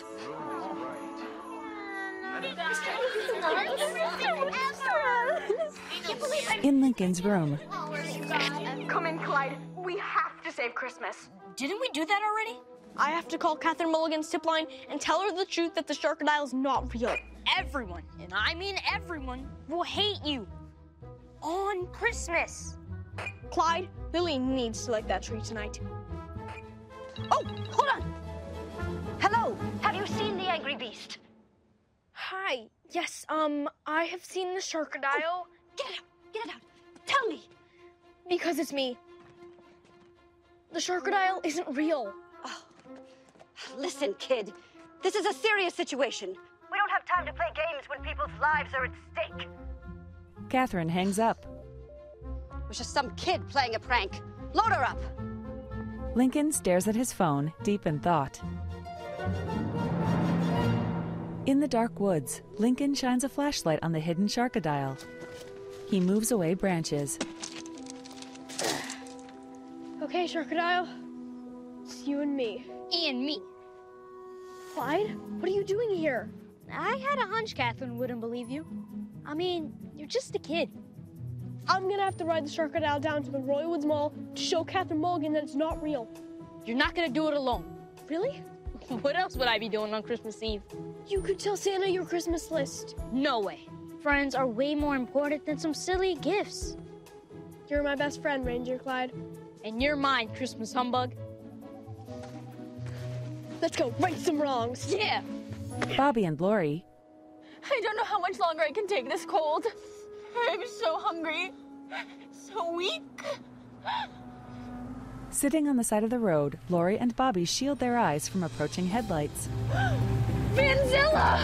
In Lincoln's room. Come in, Clyde. We have to save Christmas. Didn't we do that already? I have to call Catherine Mulligan's tip line and tell her the truth that the Sharkadile is not real. Everyone, and I mean everyone, will hate you on Christmas. Clyde, Lily needs to light that tree tonight. Oh, hold on. Hello, have you seen the Angry Beast? Hi. Yes, um, I have seen the Sharkadile. Oh, get it out, get it out. Tell me. Because it's me. The Sharkadile isn't real. Oh. Listen, kid, this is a serious situation. We don't have time to play games when people's lives are at stake. Catherine hangs up. It was just some kid playing a prank. Load her up. Lincoln stares at his phone, deep in thought. In the dark woods, Lincoln shines a flashlight on the hidden Sharkadile. He moves away branches. Okay, Sharkadile. It's you and me. And me. Clyde, what are you doing here? I had a hunch Catherine wouldn't believe you. I mean, you're just a kid. I'm gonna have to ride the Sharkadile down to the Royal Woods Mall to show Catherine Mulligan that it's not real. You're not gonna do it alone. Really? What else would I be doing on Christmas Eve? You could tell Santa your Christmas list. No way. Friends are way more important than some silly gifts. You're my best friend, Reindeer Clyde. And you're mine, Christmas humbug. Let's go right some wrongs. Yeah. Bobby and Lori. I don't know how much longer I can take this cold. I'm so hungry. So weak. Sitting on the side of the road, Lori and Bobby shield their eyes from approaching headlights. Vanzilla!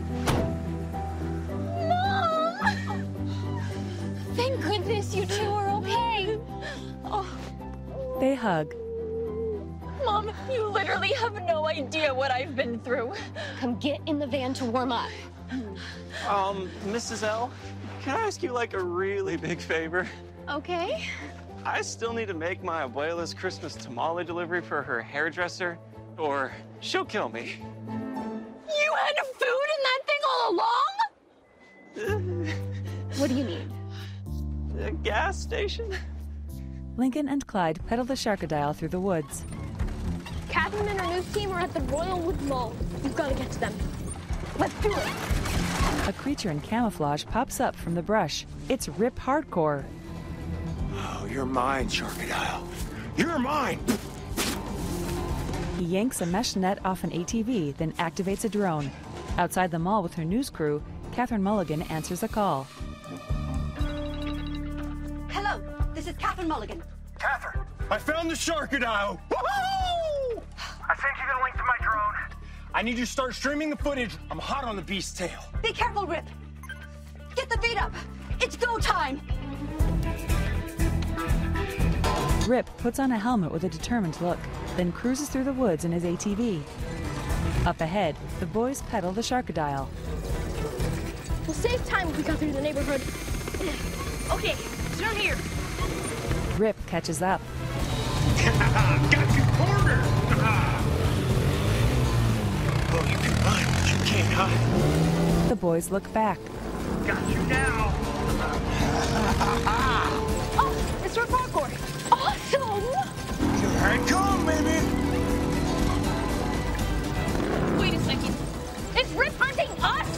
Mom! Thank goodness you two are okay. Oh. They hug. Mom, you literally have no idea what I've been through. Come get in the van to warm up. Um, Missus L, can I ask you like a really big favor? Okay. I still need to make my abuela's Christmas tamale delivery for her hairdresser, or she'll kill me. You had food in that thing all along? What do you need? The gas station? Lincoln and Clyde pedal the Sharkadile through the woods. Catherine and her news team are at the Royal Woods Mall. You've got to get to them. Let's do it. A creature in camouflage pops up from the brush. It's Rip Hardcore. Oh, you're mine, Sharkadile. You're mine! He yanks a mesh net off an A T V, then activates a drone. Outside the mall with her news crew, Catherine Mulligan answers a call. Hello, this is Catherine Mulligan. Catherine, I found the Sharkadile! Woohoo! I sent you the link to my drone. I need you to start streaming the footage. I'm hot on the beast's tail. Be careful, Rip. Get the feet up. It's go time. Rip puts on a helmet with a determined look, then cruises through the woods in his A T V. Up ahead, the boys pedal the Sharkadile. We'll save time if we cut through the neighborhood. Okay, turn here. Rip catches up. Got you cornered! Oh, you can run, but you can't hide. The boys look back. Got you now! Oh, it's our parkour. Awesome! Here I come, baby! Wait a second. It's Rip hunting us!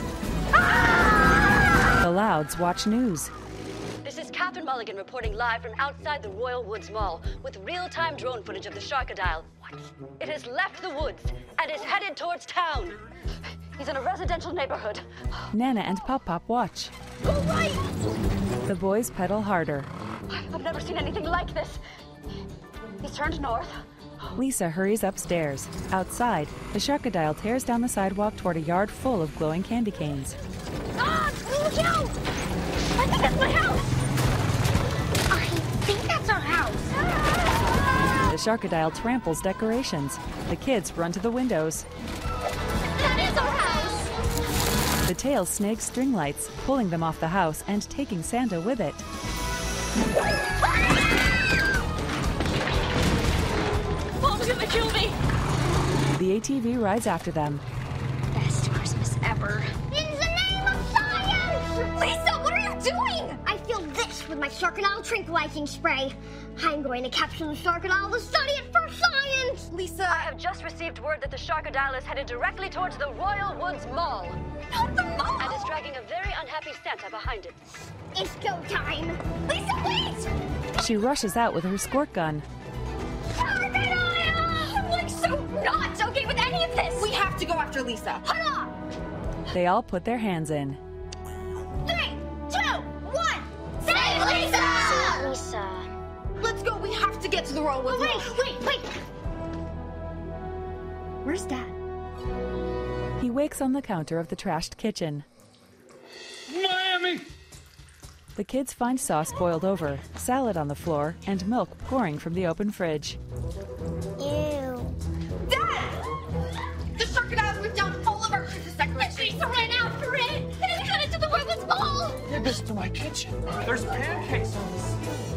The Louds watch news. This is Catherine Mulligan reporting live from outside the Royal Woods Mall with real-time drone footage of the Sharkadile. It has left the woods and is headed towards town. He's in a residential neighborhood. Nana and Pop Pop watch. Go right! The boys pedal harder. I've never seen anything like this. He's turned north. Lisa hurries upstairs. Outside, the Sharkadile tears down the sidewalk toward a yard full of glowing candy canes. Ah! Look out! I think that's my house! I think that's our house. The Sharkadile tramples decorations. The kids run to the windows. That is our house! The tail snags string lights, pulling them off the house and taking Santa with it. Mom's gonna kill me! The A T V rides after them. Best Christmas ever. In the name of science! Lisa, what are you doing? I feel this with my Sharkadile tranquilizing spray. I'm going to capture the Sharkadile to study it for science! Lisa, I have just received word that the Sharkadile is headed directly towards the Royal Woods Mall. Not the mall! And is dragging a very unhappy Santa behind it. It's go time! Lisa, wait! She rushes out with her squirt gun. Sharkadile! I'm like so not okay with any of this! We have to go after Lisa. Hurrah! They all put their hands in. Three, two, one! Save Lisa! Save Lisa. Let's go. We have to get to the Royal Woods. Oh, wait, wait, wait! Where's Dad? He wakes on the counter of the trashed kitchen. Miami! The kids find sauce boiled over, salad on the floor, and milk pouring from the open fridge. Ew. Dad! The Sharkadile ripped down all of our Christmas decorations. Lisa ran after it! And it got into the Royal Woods Mall! Did this to my kitchen. There's pancakes on the ceiling.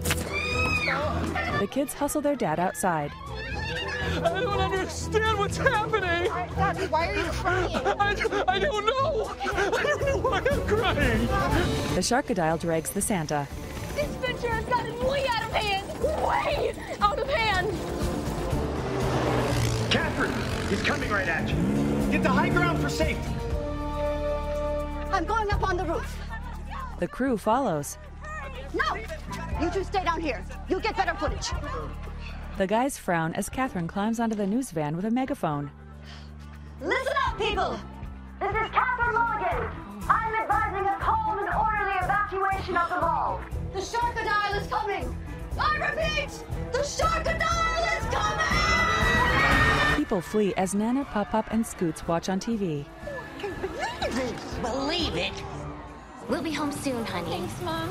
The kids hustle their dad outside. I don't understand what's happening. Daddy, why are you crying? I, I don't know. I don't know why I'm crying. The Sharkadile drags the Santa. This adventure has gotten way out of hand! Way out of hand! Catherine, he's coming right at you. Get the high ground for safety. I'm going up on the roof. The crew follows. No! You two stay down here. You'll get better footage. The guys frown as Catherine climbs onto the news van with a megaphone. Listen up, people! This is Catherine Mulligan. I'm advising a calm and orderly evacuation of the mall. The Sharkadile is coming! I repeat, the Sharkadile is coming! People flee as Nana, Pop Pop, and Scoots watch on T V. Believe it. We'll be home soon, honey. Thanks, Mom.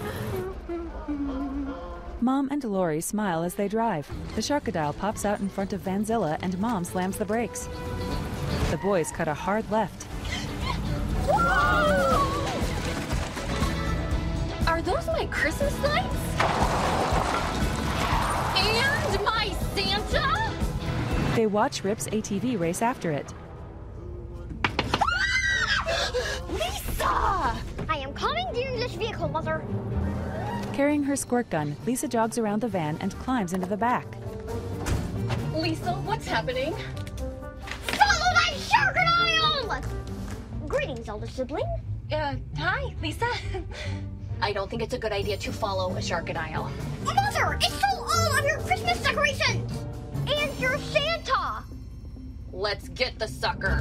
Mom and Lori smile as they drive. The Sharkadile pops out in front of Vanzilla and Mom slams the brakes. The boys cut a hard left. Whoa! Are those my Christmas lights? And my Santa? They watch Rip's A T V race after it. Lisa! I am commandeering this vehicle, Mother. Carrying her squirt gun, Lisa jogs around the van and climbs into the back. Lisa, what's happening? Follow that Sharkadile! Greetings, elder sibling. Uh, hi, Lisa. I don't think it's a good idea to follow a Sharkadile. Mother, it stole all of your Christmas decorations! And your Santa! Let's get the sucker.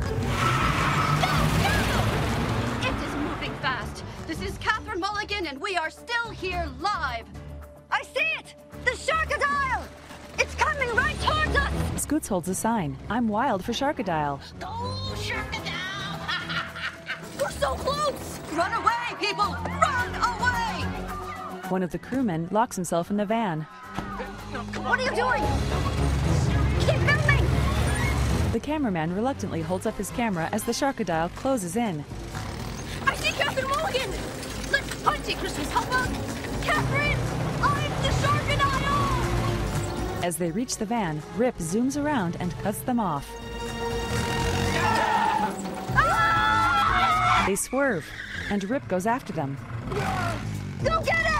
It is moving fast. This is Catherine Mulligan, and we are still here live. I see it! The Sharkadile! It's coming right towards us! Scoots holds a sign. I'm wild for Sharkadile. Go, Sharkadile! We're so close! Run away, people! Run away! One of the crewmen locks himself in the van. What are you doing? Keep filming! The cameraman reluctantly holds up his camera as the Sharkadile closes in. take Christmas. How about Catherine? I'm the Sharkadile! As they reach the van, Rip zooms around and cuts them off. Ah! They swerve, and Rip goes after them. Go get him!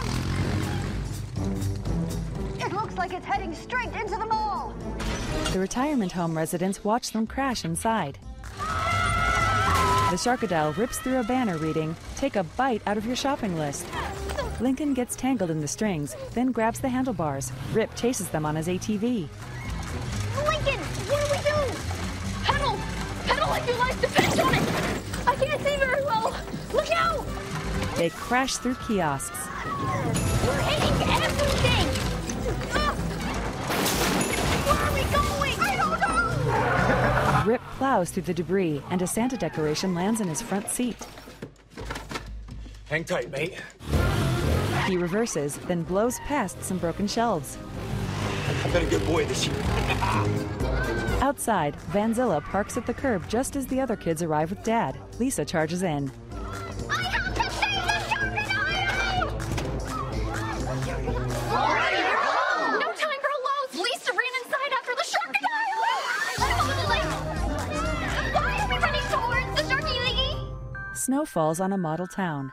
It looks like it's heading straight into the mall. The retirement home residents watch them crash inside. The Sharkadile rips through a banner reading, "Take a bite out of your shopping list." Lincoln gets tangled in the strings, then grabs the handlebars. Rip chases them on his A T V. Lincoln, what do we do? Pedal! Pedal like your life depends on it! I can't see very well. Look out! They crash through kiosks. We're hitting everything! Ah! Where are we going? I don't know! Rip plows through the debris, and a Santa decoration lands in his front seat. Hang tight, mate. He reverses, then blows past some broken shelves. I've been a good boy this year. Outside, Vanzilla parks at the curb just as the other kids arrive with Dad. Lisa charges in. I have to save the Sharkadile! Already, you're home! No time for hellos! Lisa ran inside after the Sharkadile! Why are we running towards the Sharky thingy? Snow falls on a model town.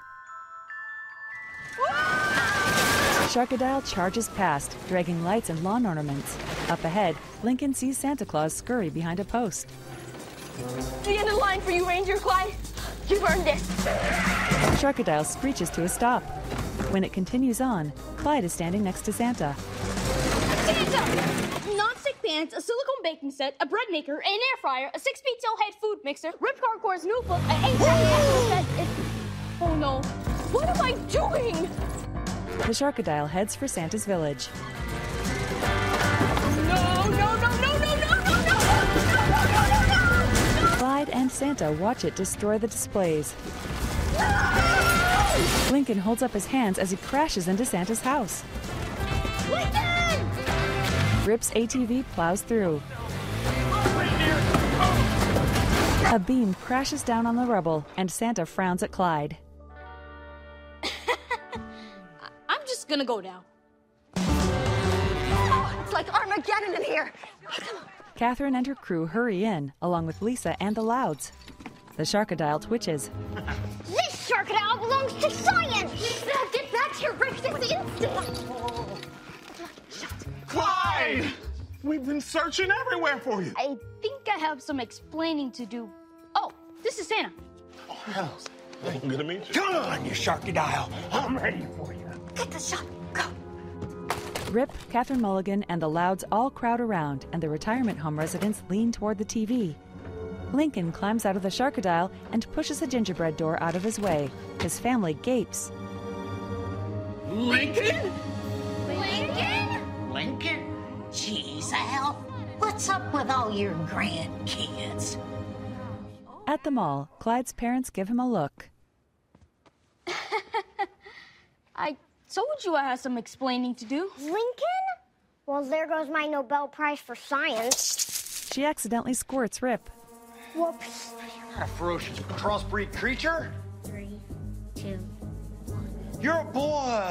Sharkadile charges past, dragging lights and lawn ornaments. Up ahead, Lincoln sees Santa Claus scurry behind a post. The end of the line for you, Ranger Clyde. You've earned this. Sharkadile screeches to a stop. When it continues on, Clyde is standing next to Santa. Santa! Non-stick pans, a silicone baking set, a bread maker, an air fryer, a six-speed head food mixer, Rip Hardcore's notebook, an eight set. It... Oh no. What am I doing? The Sharkadile heads for Santa's village. No, no, no, no, no, no, no, no, no, no, no, no, Clyde and Santa watch it destroy the displays. Lincoln holds up his hands as he crashes into Santa's house. Lincoln! Rip's A T V plows through. A beam crashes down on the rubble, and Santa frowns at Clyde. I'm just gonna go now. Oh, it's like Armageddon in here. Catherine and her crew hurry in, along with Lisa and the Louds. The Sharkadile twitches. This Sharkadile belongs to science! Lisa, get back to your Rick this instant! Clyde! We've been searching everywhere for you. I think I have some explaining to do. Oh, this is Santa. Oh, hell. I'm gonna meet you. Come on, you Sharkadile. I'm ready for you. Get the shot. Go. Rip, Catherine Mulligan, and the Louds all crowd around, and the retirement home residents lean toward the T V. Lincoln climbs out of the Sharkadile and pushes a gingerbread door out of his way. His family gapes. Lincoln? Lincoln? Lincoln? Jeez, Al. What's up with all your grandkids? At the mall, Clyde's parents give him a look. I told you I had some explaining to do. Lincoln? Well, there goes my Nobel Prize for Science. She accidentally squirts Rip. Whoops. A ferocious crossbreed creature? Three, two, You're a boy.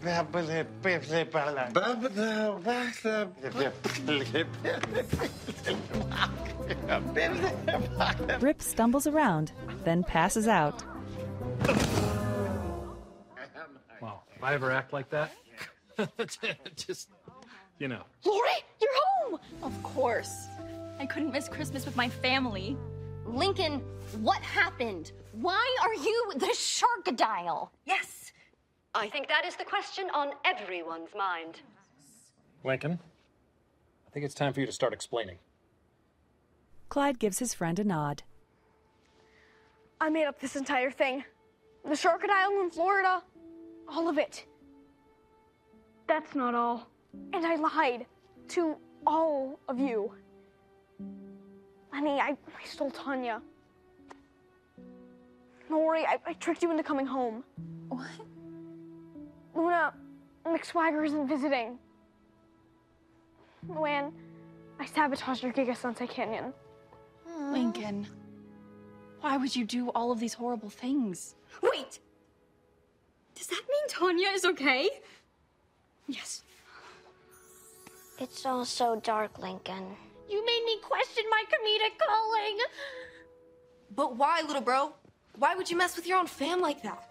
Rip stumbles around, then passes out. Wow, if I ever act like that, just, you know. Lori, you're home! Of course. I couldn't miss Christmas with my family. Lincoln, what happened? Why are you the Sharkadile? Yes. I think that is the question on everyone's mind. Lincoln, I think it's time for you to start explaining. Clyde gives his friend a nod. I made up this entire thing. The Sharkadile in Florida. All of it. That's not all. And I lied to all of you. Honey, I, I stole Tanya. Lori, I, I tricked you into coming home. What? Luna, McSwagger isn't visiting. Luann, I sabotaged your gig at Sunset Canyon. Lincoln, why would you do all of these horrible things? Wait! Does that mean Tanya is okay? Yes. It's all so dark, Lincoln. You made me question my comedic calling. But why, little bro? Why would you mess with your own fam like that?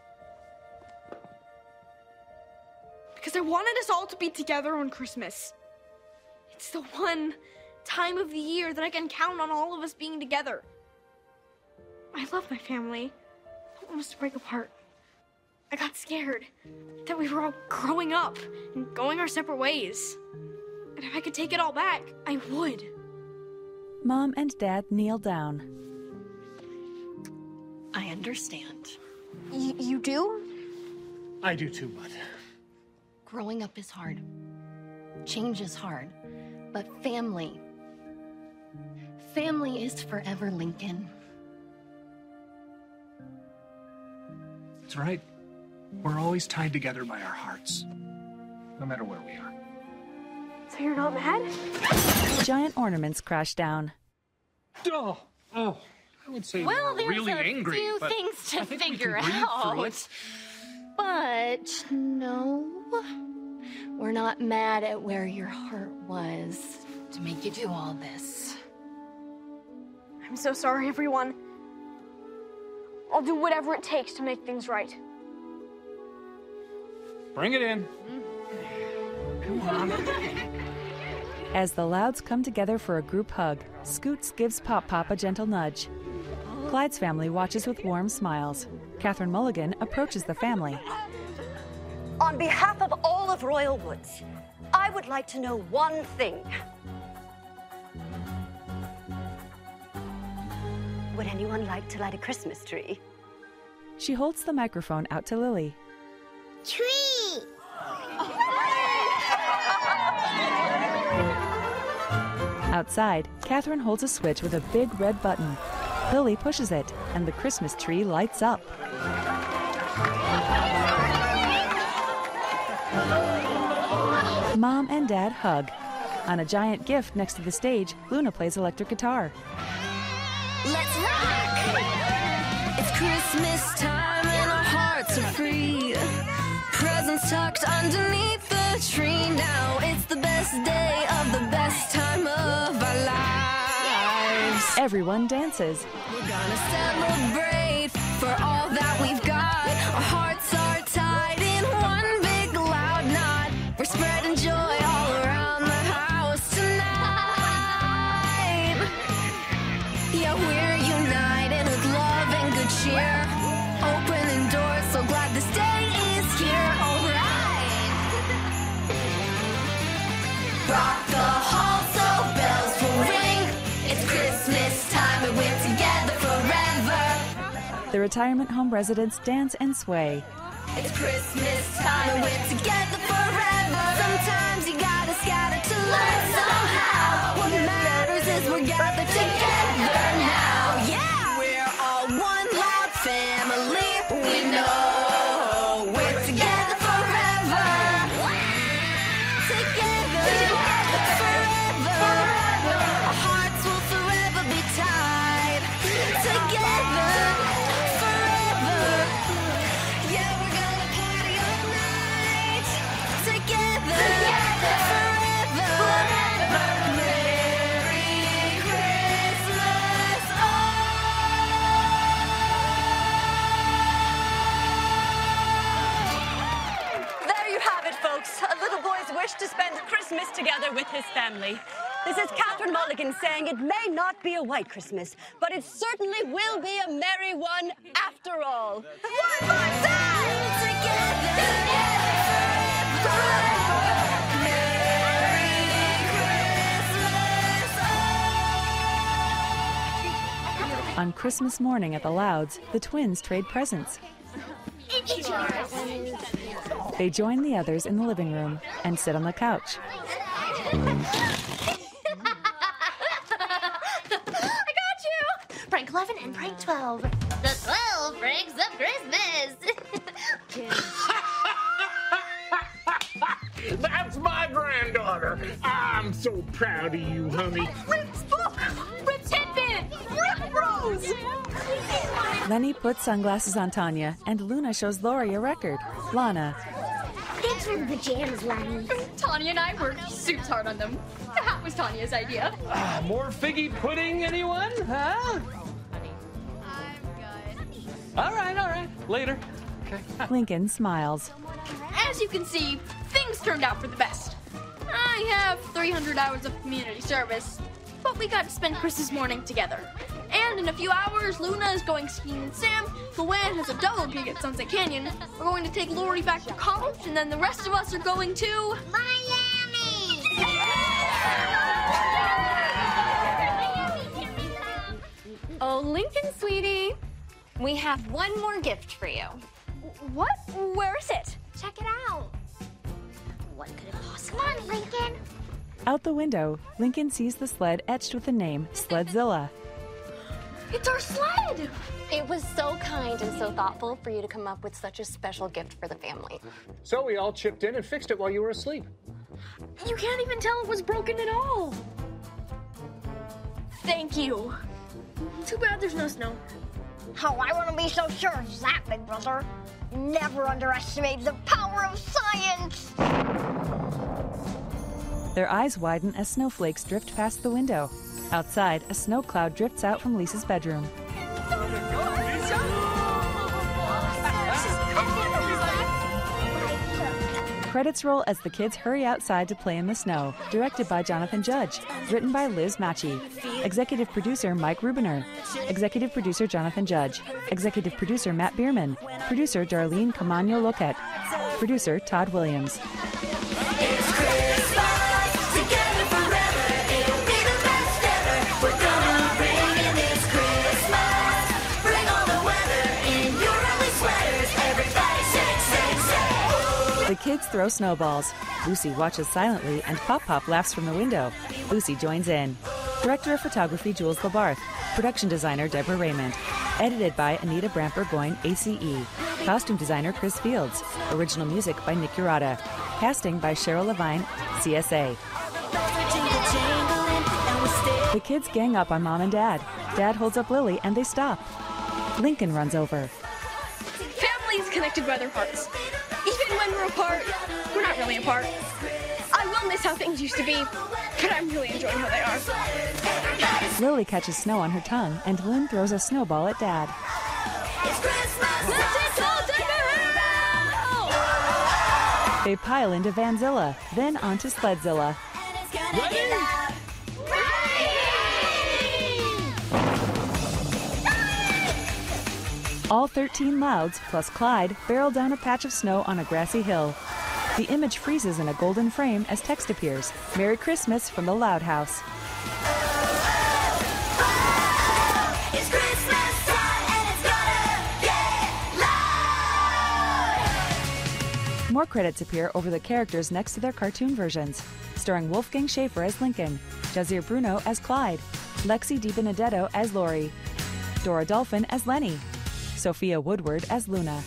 Because I wanted us all to be together on Christmas. It's the one time of the year that I can count on all of us being together. I love my family. I don't want us to break apart. I got scared that we were all growing up and going our separate ways. And if I could take it all back, I would. Mom and Dad kneel down. I understand. Y- you do? I do too, bud. Growing up is hard. Change is hard. But family. Family is forever, Lincoln. That's right. We're always tied together by our hearts, no matter where we are. So you're not mad? Giant ornaments crash down. Oh, oh. I would say Well, we're there's really a angry, few but things to I think we figure can breathe through out. it. But no, we're not mad at where your heart was to make you do all this. I'm so sorry, everyone. I'll do whatever it takes to make things right. Bring it in. Come on. As the Louds come together for a group hug, Scoots gives Pop Pop a gentle nudge. Clyde's family watches with warm smiles. Catherine Mulligan approaches the family. On behalf of all of Royal Woods, I would like to know one thing. Would anyone like to light a Christmas tree? She holds the microphone out to Lily. Tree! Outside, Catherine holds a switch with a big red button. Lily pushes it, and the Christmas tree lights up. Mom and Dad hug. On a giant gift next to the stage, Luna plays electric guitar. Let's rock! It's Christmas time and our hearts are free. Presents tucked underneath the tree. Now it's the best day of the best time of our lives. Everyone dances. We're gonna celebrate for all that we've got. Our hearts are tied in one big loud knot. We're spreading joy all around the house tonight. Yeah, we're united with love and good cheer. Opening doors, so glad this day is here. Alright. Rock the hall so bells will ring. It's Christmas time and we're together forever. The retirement home residents dance and sway. It's Christmas time and we're together forever. Sometimes you gotta scatter to learn somehow. What matters is we're gathered together now. Yeah, we're all one loud family. We know we're together forever. Together forever. Our hearts will forever be tied. Together forever. Yeah, we're gonna party all night. Together forever. Merry Christmas, There you have it, folks. A little boy's wish to spend Christmas together with his family. This is Catherine Mulligan saying it may not be a white Christmas, but it certainly will be a merry one after all. One more time! Together! On Christmas morning at the Louds, the twins trade presents. They join the others in the living room and sit on the couch. I got you! Prank eleven and prank twelve. The twelve pranks of Christmas. That's my granddaughter. I'm so proud of you, honey. Rip's book! Rip's Tidbit! Rip Rose! Lenny puts sunglasses on Tanya, and Luna shows Lori a record. Lana. Thanks for the pajamas, Lenny. Tanya and I worked super hard on them. That was Tanya's idea. Ah, more figgy pudding, anyone? Huh? All right, all right. Later. Okay. Lincoln smiles. As you can see, things turned out for the best. I have three hundred hours of community service, but we got to spend Christmas morning together. And in a few hours, Luna is going skiing with Sam, Luann has a double gig at Sunset Canyon, we're going to take Lori back to college, and then the rest of us are going to... Miami! Oh, Lincoln, sweetie. We have one more gift for you. What? Where is it? Check it out. What could it possibly be? Come on, Lincoln. Out the window, Lincoln sees the sled etched with the name Sledzilla. It's our sled! It was so kind and so thoughtful for you to come up with such a special gift for the family. So we all chipped in and fixed it while you were asleep. You can't even tell it was broken at all. Thank you. Too bad there's no snow. Oh, I want to be so sure of that, big brother. Never underestimate the power of science. Their eyes widen as snowflakes drift past the window. Outside, a snow cloud drifts out from Lisa's bedroom. Credits roll as the kids hurry outside to play in the snow. Directed by Jonathan Judge. Written by Liz Mackey. Executive producer Mike Rubiner. Executive producer Jonathan Judge. Executive producer Matt Bierman. Producer Darlene Camaño Loquet. Producer Todd Williams. The kids throw snowballs. Lucy watches silently and Pop Pop laughs from the window. Lucy joins in. Director of Photography Jules Labarth. Production designer Deborah Raymond. Edited by Anita Brant-Burgoyne, A C E. Costume designer Chris Fields. Original music by Nick Urata. Casting by Cheryl Levine, C S A. The kids gang up on Mom and Dad. Dad holds up Lily and they stop. Lincoln runs over. Family is connected by their hearts. Even when we're apart, we're not really apart. I will miss how things used to be, but I'm really enjoying how they are. Lily catches snow on her tongue, and Lynn throws a snowball at Dad. They pile into Vanzilla, then onto Sledzilla. All thirteen Louds, plus Clyde, barrel down a patch of snow on a grassy hill. The image freezes in a golden frame as text appears. Merry Christmas from the Loud House. It's Christmas time and it's gonna get loud. More credits appear over the characters next to their cartoon versions, starring Wolfgang Schaefer as Lincoln, Jazir Bruno as Clyde, Lexi DiBenedetto as Lori, Dora Dolphin as Lenny, Sophia Woodward as Luna.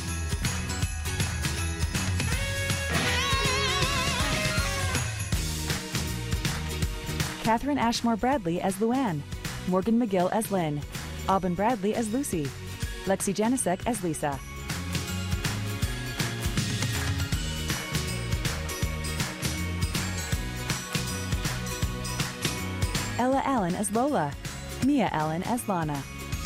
Catherine Ashmore Bradley as Luann, Morgan McGill as Lynn, Aubin Bradley as Lucy, Lexi Janicek as Lisa. Ella Allen as Lola, Mia Allen as Lana.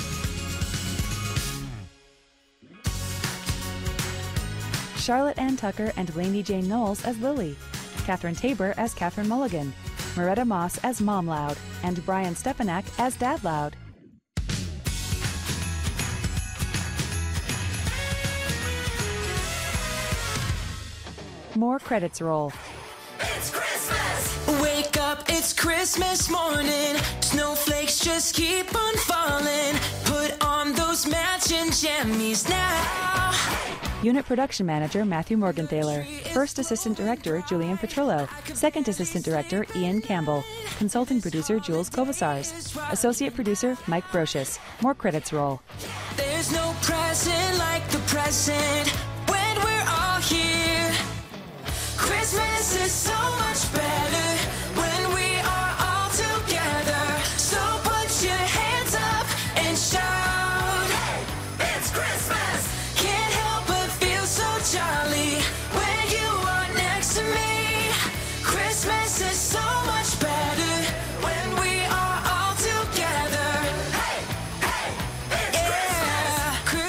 Charlotte Ann Tucker and Lainey Jane Knowles as Lily, Catherine Tabor as Catherine Mulligan, Moretta Moss as Mom Loud, and Brian Stepanak as Dad Loud. More credits roll. It's Christmas! Wake up, it's Christmas morning. Snowflakes just keep on falling. Put on those matching jammies now. Unit Production Manager Matthew Morgenthaler. First Assistant Director Julian Petrillo. Second Assistant Director Ian Campbell. Consulting Producer Jules Kovasars. Associate Producer Mike Brocious. More credits roll. There's no present like the present when we're all here. Christmas is so much better when we are all together. So put your hands up and shout.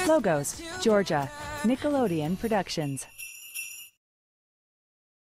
Logos, Georgia. Nickelodeon Productions.